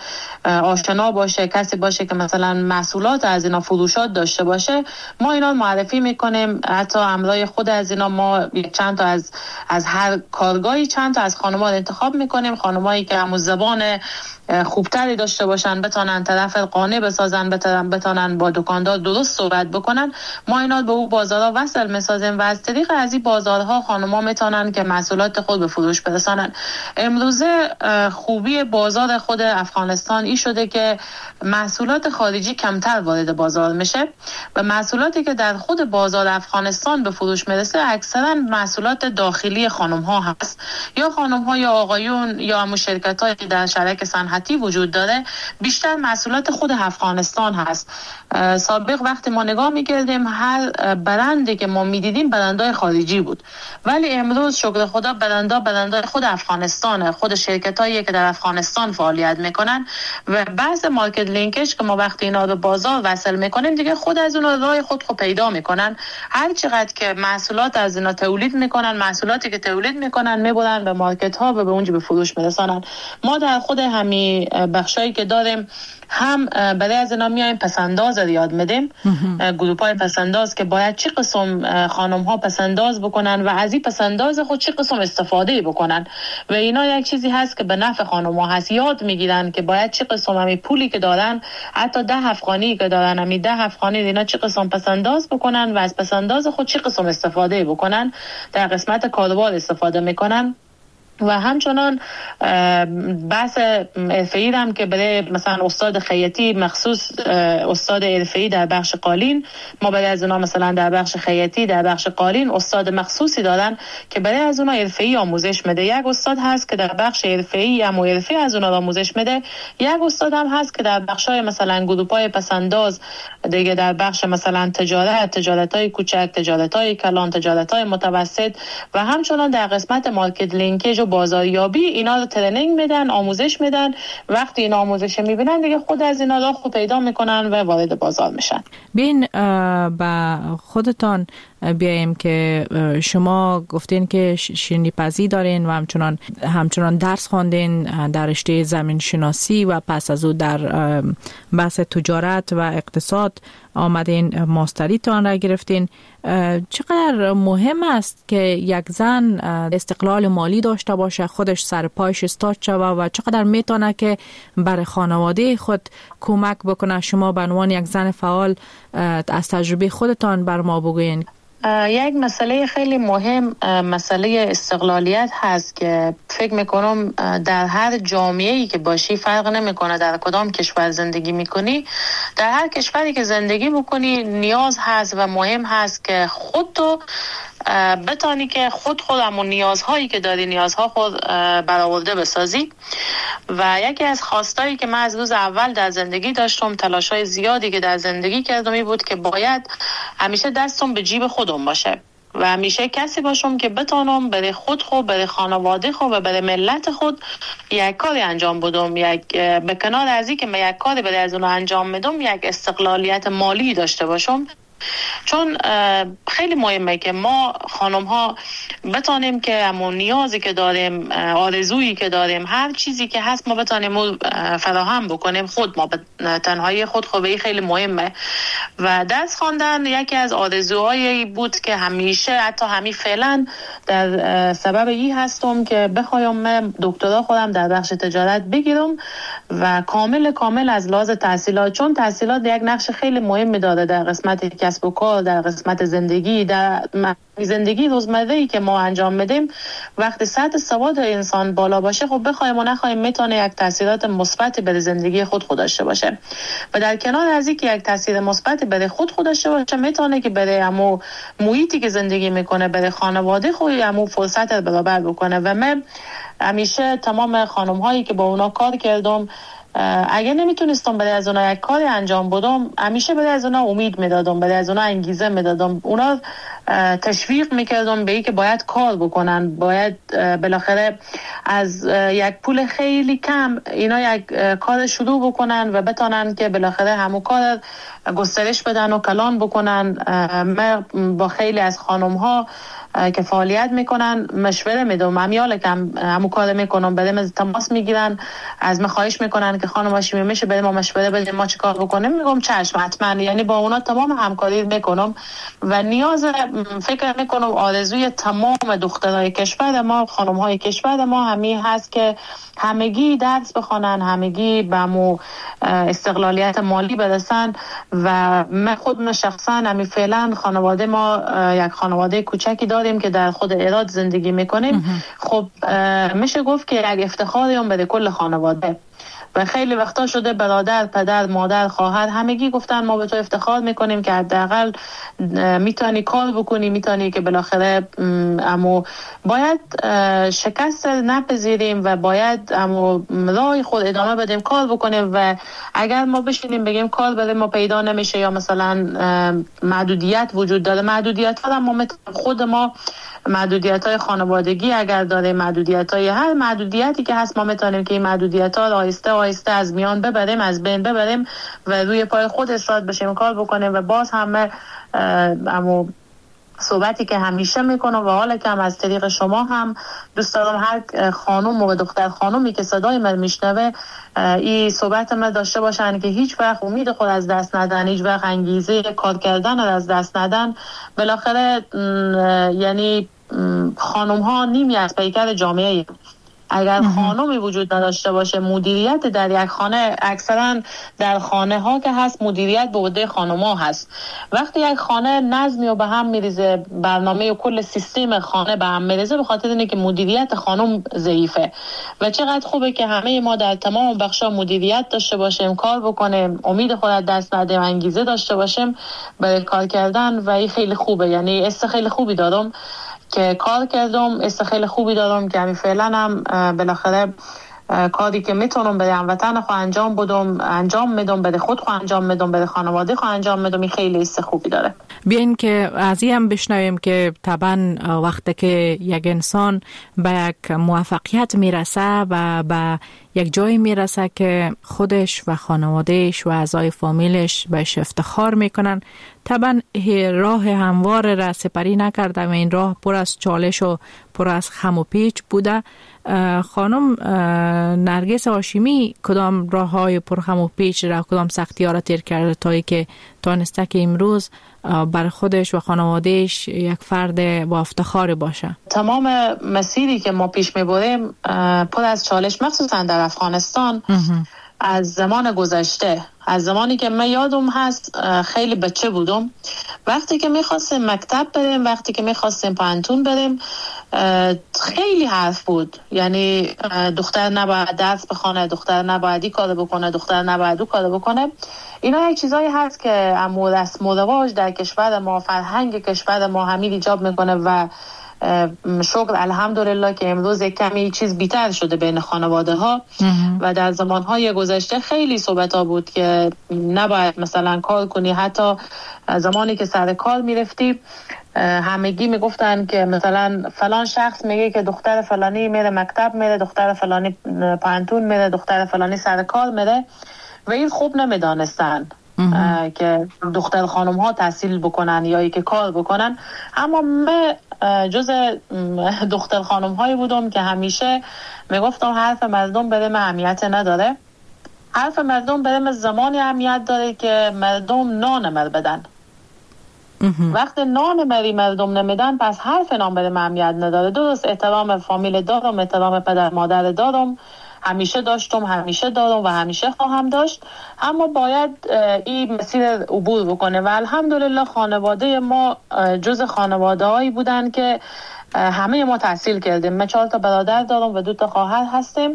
Speaker 6: آشنا باشه، کسی باشه که مثلا محصولات از اینا فروشات داشته باشه، ما اینا معرفی میکنیم. حتی امرای خود از اینا ما چند تا از هر کارگاهی چند تا از خانم‌ها انتخاب میکنیم، خانمایی که همون زبان خوبتری داشته باشن، بتونن طرف قانع بسازن، بتونن با دکاندار درست صحبت بکنن. ما اینا به اون بازارها وصل میسازیم و از طریق از این بازارها خانم‌ها میتونن که محصولات خود به فروش برسانن. امروزه خوبی بازار خود افغانستان این شده که محصولات خارجی کمتر وارد بازار میشه و محصولاتی که در خود بازار افغانستان به فروش میرسه اکثرا محصولات داخلی خانم‌ها هست، یا خانم‌ها یا آقایون یا همون شرکت‌هایی که در شرکت صنعتی وجود داره، بیشتر محصولات خود افغانستان هست. سابق وقتی ما نگاه می‌کردیم هر برندی که ما می‌دیدیم برندهای خارجی بود، ولی امروز شکر خدا برندهای خود افغانستانه، خود شرکتایی که در افغانستان فعالیت میکنن و بعض مارکت لینکش که ما وقتی اینا رو بازار وصل میکنیم دیگه خود از اونها راه خود پیدا میکنن. هر چقدر که محصولات از اینا تولید میکنن، محصولاتی که تولید میکنن میبرن به مارکت ها و به اونجا به فروش میرسانن. ما در خود همین بخشایی که داریم هم برای از اینا میایم پسنداز رو یاد میدیم، گروپ‌های پسنداز که باید چه قسم خانم‌ها پسنداز بکنن و از این پسنداز خود چه قسم استفاده بکنن و اینا یک چیزی هست که به نفع خانم‌ها هست. یاد میگیرن که باید چه قسم همین پولی که دارن، حتی 10 افغانی که دارن، همین 10 افغانی اینا چه قسم پسنداز بکنن و از پسنداز خود چه قسم استفاده بکنن، در قسمت کاروبار استفاده میکنن. و همچنان بحث حرفه‌ای هم که برای مثلا استاد خیاطی مخصوص استاد حرفه‌ای در بخش قالین، ما برای از اونا مثلا در بخش خیاطی در بخش قالین استاد مخصوصی دارن که برای از اونا حرفه‌ای آموزش میده. یک استاد هست که در بخش حرفه‌ای هم حرفه‌ای از اونا آموزش میده، یک استاد هم هست که در بخش‌های مثلا گروپ‌های پسنداز دیگه، در بخش مثلا تجارت‌های کوچک، تجارت‌های کلان، تجارت‌های متوسط و همچنان در قسمت مارکت لینکیج بازاریابی اینا رو ترنینگ میدن، آموزش میدن. وقتی این آموزش میبینن دیگه خود از اینا راه خود پیدا میکنن و وارد بازار میشن.
Speaker 5: بین با خودتان بیایم که شما گفتین که شیرینی پزی دارین و همچنان درس خواندین در رشته زمین شناسی و پس از او در بحث تجارت و اقتصاد آمدین ماستریتان را گرفتین. چقدر مهم است که یک زن استقلال مالی داشته باشه، خودش سر پایش استاد شود و چقدر میتونه که برای خانواده خود کمک بکنه؟ شما به عنوان یک زن فعال از تجربه خودتان بر ما بگوین.
Speaker 6: یک مسئله خیلی مهم مسئله استقلالیت هست که فکر میکنم در هر جامعه‌ای که باشی فرق نمیکنه در کدام کشور زندگی میکنی، در هر کشوری که زندگی بکنی نیاز هست و مهم هست که خودتو بتانی که خود همون نیازهایی که داری، نیازها خود برآورده بسازی. و یکی از خواستایی که من از روز اول در زندگی داشتم، تلاش‌های زیادی که در زندگی کردم این بود که باید همیشه دستم به جیب خودم باشه و همیشه کسی باشم که بتانم برای خود برای خانواده خود و برای ملت خود یک کاری انجام بدم. به کنار از این که من یک کاری برای از اون انجام میدم، یک استقلالیت مالی داشته باشم. چون خیلی مهمه که ما خانم ها بتانیم که همون نیازی که داریم، آرزویی که داریم، هر چیزی که هست ما بتانیم فراهم بکنیم. خود ما تنهایی خود خوبه خیلی مهمه و درس خواندن یکی از آرزوهایی بود که همیشه حتی همین فعلا در سبب این هستم که بخوایم من دکترا خودم در بخش تجارت بگیرم و کامل از لحاظ تحصیلات، چون تحصیلات یک نقش خیلی مهمی داره در قسمت کسب و کار، در قسمت زندگی زندگی، در زندگی روزمره‌ای که ما انجام میدیم، وقتی سطح سواد انسان بالا باشه، خب بخوایم و نخوایم میتونه یک تاثیرات مثبت بر زندگی خود داشته باشه. و در کنار از اینکه یک تاثیر مثبت بر خود داشته باشه، میتونه که برای همو محیطی که زندگی میکنه، برای خانواده خود همو فرصت برابر بکنه. و من همیشه تمام خانم هایی که با اونا کار کردم، اگر نمیتونستم برای از اونا یک کاری انجام بدم، همیشه برای از اونا امید میدادم، برای از اونا انگیزه میدادم، اونا تشویق میکردم به این که باید کار بکنن، باید بالاخره از یک پول خیلی کم اینا یک کار شروع بکنن و بتونن که بالاخره همون کار گسترش بدن و کلان بکنن. من با خیلی از خانم ها که فعالیت میکنن مشوره میدم، امیال که همو کار میکنم، بریم تماس میگیرن، از من خواهش میکنن که خانم هاشمی میشه بریم ما مشوره بدیم، ما چه کار بکنیم؟ میگم چشم حتما. یعنی با اونا تمام همکاری میکنم و نیاز فکر میکنم آرزوی تمام دخترای کشور ما، خانم های کشور ما همین هست که همگی درس بخونن، همگی به مو استقلالیت مالی برسن. و من خودم شخصا همین فعلا خانواده ما یک خانواده کوچکی داریم که در خود ایراد زندگی میکنیم. خب میشه گفت که یک افتخاریم برای کل خانواده. و خیلی وقتا شده برادر، پدر، مادر، خواهر همگی گفتن ما به تو افتخار میکنیم که حداقل میتونی کار بکنی، میتونی که بالاخره اما باید شکست نپذیریم و باید اما راه خود ادامه بدیم، کار بکنیم. و اگر ما بشینیم بگیم کار برای ما پیدا نمیشه یا مثلا محدودیت وجود داره، محدودیت ها ما خود ما محدودیت های خانوادگی اگر داره، محدودیت های هر محدودیتی که هست، ما میتونیم که این محدودیت ها آهسته آهسته از میان ببریم، از بین ببریم و روی پای خود استاد بشیم، کار بکنیم. و باز همه اما صحبتی که همیشه میکنم و حالا که هم از طریق شما هم دوست دارم هر خانم و دختر خانومی که صدای من میشنوه این صحبت من داشته باشن که هیچ وقت امید خود از دست ندن، هیچ وقت انگیزه کار کردن از دست ندن. بالاخره یعنی خانم ها نیمی از پیکر جامعه. اگر خانمی وجود نداشته باشه، مدیریت در یک خانه، اکثرا در خانه ها که هست مدیریت به عهده خانم ها هست. وقتی یک خانه نظمی و به هم میریزه، برنامه و کل سیستم خانه به هم میریزه، به خاطر اینه که مدیریت خانم ضعیفه. و چقدر خوبه که همه ما در تمام بخشا مدیریت داشته باشیم، کار بکنیم، امید خود از دست ندیم، انگیزه داشته باشیم برای کار کردن. و این خیلی خوبه. یعنی است خیلی خوبی دارم که کار کردم، است خیلی خوبی دارم که همین فعلا هم بالاخره کاری که میتونم برای هموطن خود انجام میدم، برای خود خود انجام میدم، برای خانواده خود انجام میدم. این خیلی است خوبی داره.
Speaker 5: بیاین که از این هم بشنویم که طبعا وقتی که یک انسان به یک موفقیت میرسه و به یک جایی میرسه که خودش و خانوادهش و اعضای فامیلش بهش افتخار میکنن، طبعا راه هموار را سپری نکرده و این راه پر از چالش و پر از خم و پیچ بوده. خانم نرگس هاشمی کدام راه های پر خم و پیچ را، کدام سختی ها را تیر کرده تا که تانسته که امروز بر خودش و خانوادهش یک فرد با افتخار باشه؟
Speaker 6: تمام مسیری که ما پیش میبریم پر از چالش، مخصوصا در افغانستان. از زمان گذشته، از زمانی که من یادم هست خیلی بچه بودم، وقتی که میخواستیم مکتب بریم، وقتی که میخواستیم پانتون بریم، خیلی حرف بود. یعنی دختر نباید درس بخونه، دختر نباید این کار بکنه، دختر نباید اون کار بکنه. اینا یک چیزایی هست که رسم و رواج در کشور ما، فرهنگ کشور ما همین ایجاب میکنه. و شکر الحمدلله که امروز یک کمی چیز بیتر شده بین خانواده ها. و در زمانهای گذشته خیلی صحبت ها بود که نباید مثلا کار کنی. حتی زمانی که سر کار میرفتی همگی میگفتن که مثلا فلان شخص میگه که دختر فلانی میره مکتب میره، دختر فلانی پانتون میره، دختر فلانی سر کار میره. و این خوب نمیدانستن که دختر خانم ها تحصیل بکنن یا ای که کار بکنن. اما من جز دختر خانم هایی بودم که همیشه میگفتم حرف مردم برای من اهمیت نداره. حرف مردم برای من زمانی اهمیت داره که مردم نان مر بدن. وقتی نان مری مردم نمیدن، پس حرف نان برای من اهمیت نداره. درست احترام فامیل دارم، احترام پدر مادر دارم، همیشه داشتم، همیشه دارم و همیشه خواهم داشت. اما باید این مسیر عبور بکنه و الحمدلله خانواده ما جز خانواده هایی بودن که همه ما تحصیل کردیم. من 4 تا برادر دارم و 2 تا خواهر هستیم.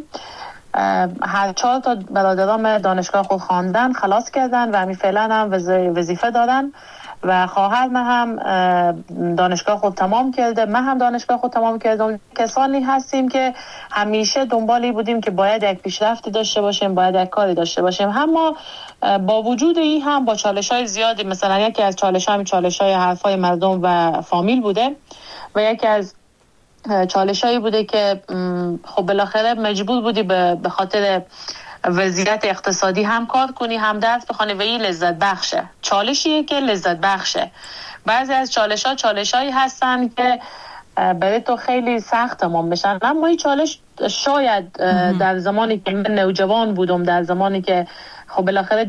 Speaker 6: هر 4 تا برادرام دانشگاه خود خواندن، خلاص کردن و همین فعلا هم وظیفه دارن و خواهر من هم دانشگاه خود تمام کرده، من هم دانشگاه خود تمام کردم. کسانی هستیم که همیشه دنبالی بودیم که باید یک پیشرفتی داشته باشیم، باید یک کاری داشته باشیم. اما با وجود این هم با چالش‌های زیادی، مثلا یکی از چالش‌های حرفای مردم و فامیل بوده و یکی از چالش‌هایی بوده که خب بالاخره مجبور بودی به خاطر وضعیت اقتصادی هم کار کنی هم درس بخونی و این لذت بخشه. چالشیه که لذت بخشه. بعضی از چالش‌هایی هستن که برای تو خیلی سخت تمام بشن، اما این چالش شاید در زمانی که من نوجوان بودم، در زمانی که خب بالاخره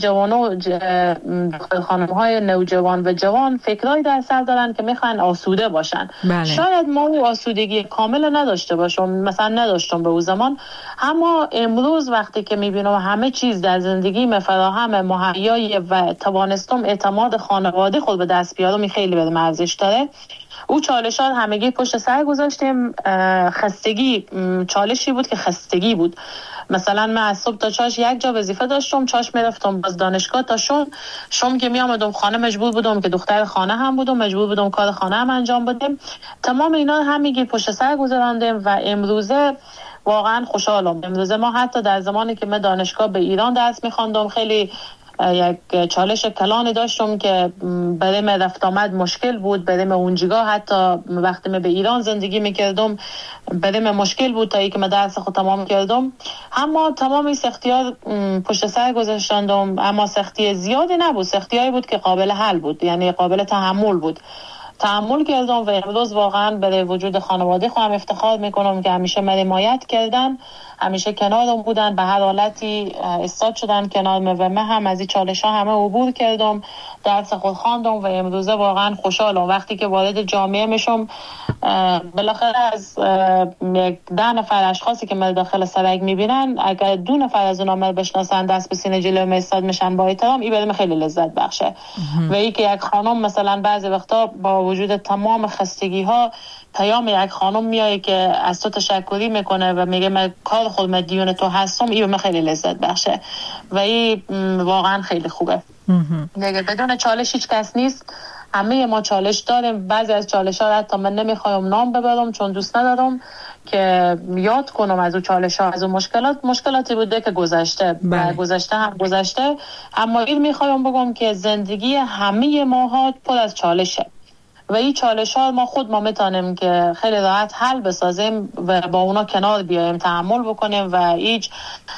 Speaker 6: خانم‌های نوجوان و جوان فکرایی در سر دارن که میخوان آسوده باشن. بله. شاید ما آسودگی کامل نداشته باشم، مثلا نداشتم به اون زمان، اما امروز وقتی که میبینم همه چیز در زندگی فراهم مهیای و توانستم اعتماد خانواده خود به دست بیارم، خیلی برام ارزش داره. او چالشات همگی پشت سر گذاشتیم. خستگی چالشی بود که خستگی بود. مثلا من از صبح تا چاش یک جا وظیفه داشتم، چاش میرفتم باز دانشگاه تا شم که می آمدم خانه، مجبور بودم که دختر خانه هم بودم، مجبور بودم کار خانه هم انجام بدم. تمام اینا همگی پشت سر گذراندیم و امروزه واقعا خوشحالم. امروزه ما حتی در زمانی که من دانشگاه به ایران درس می‌خواندم خیلی یک چالش کلانی داشتم که برای من رفت آمد مشکل بود. برای من اونجا حتی وقتی من به ایران زندگی میکردم برای من مشکل بود تا اینکه من درس خود تمام کردم. اما تمام این سختی‌ها پشت سر گذاشتم، اما سختی زیادی نبود، سختی‌هایی بود که قابل حل بود، یعنی قابل تحمل بود. تحمل کردم و امروز واقعا برای وجود خانواده خودم افتخار میکنم که همیشه من حمایت کردن، همیشه کنارم بودن، به هر حالتی استاد شدن کنارم و من هم از این چالش‌ها همه عبور کردم، درس خود خواندم و امروزه واقعا خوشحالم. وقتی که وارد جامعه میشم بالاخره از 10 نفر اشخاصی که من داخل سرک میبینن، اگر 2 نفر از اونها من بشناسن، دست به سینه جلوی من ایستاد میشن با احترام، این برام خیلی لذت بخشه. و این که یک خانم مثلا بعضی وقتا با وجود تمام خستگی‌ها پیام یک خانم میایه که از تو تشکری میکنه و میگه من کار خود مدیون تو هستم، این من خیلی لذت بخشه و این واقعا خیلی خوبه. دیگه بدون چالش هیچ کس نیست. همه ما چالش داریم. بعضی از چالش ها حتی من نمیخوایم نام ببرم چون دوست ندارم که یاد کنم از اون چالش ها، از اون مشکلاتی بوده که گذشته. گذشته هم گذشته، اما این میخوایم بگم که زندگی همه ماها پر از چالشه و این چالش ها ما میتونیم که خیلی راحت حل بسازیم و با اونا کنار بیایم، تحمل بکنیم و هیچ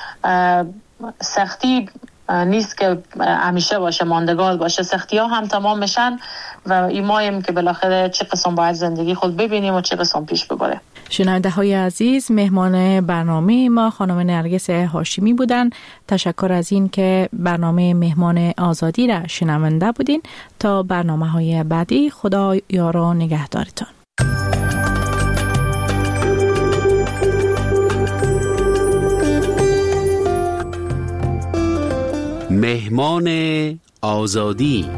Speaker 6: سختی نیست که همیشه باشه، ماندگار باشه. سختی ها هم تمام میشن و ایمایم که بالاخره چه قسم باید زندگی خود ببینیم و چه قسم پیش ببره.
Speaker 5: شنونده های عزیز، مهمان برنامه ما خانم نرگس هاشمی بودن. تشکر از این که برنامه مهمان آزادی را شنونده بودین. تا برنامه های بعدی، خدا یار و نگهدارتان.
Speaker 4: مهمان آزادی.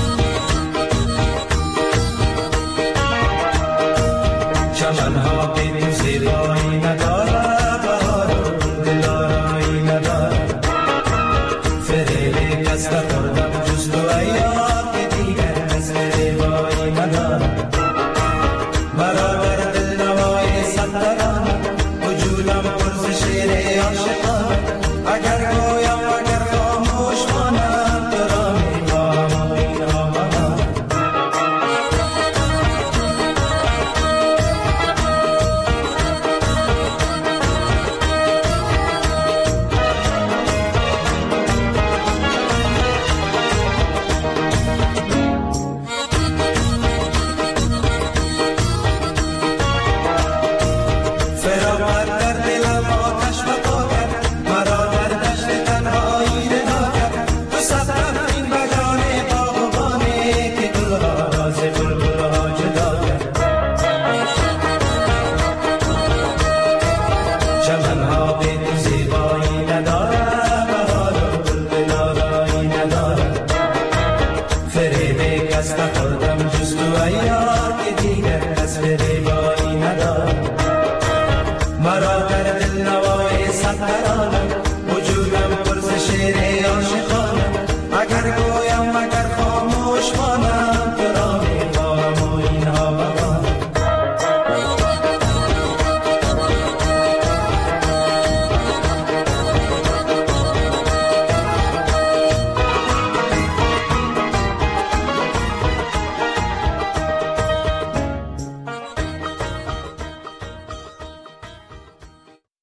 Speaker 7: چمن‌ها چمنها به تو زیبایی ندارد، بهار و گل به نارایی ندارد. فریب کس نخوردم جز تو ایار که دیگر کس فریبایی ندارد. مرا در دل نوای صد ترانه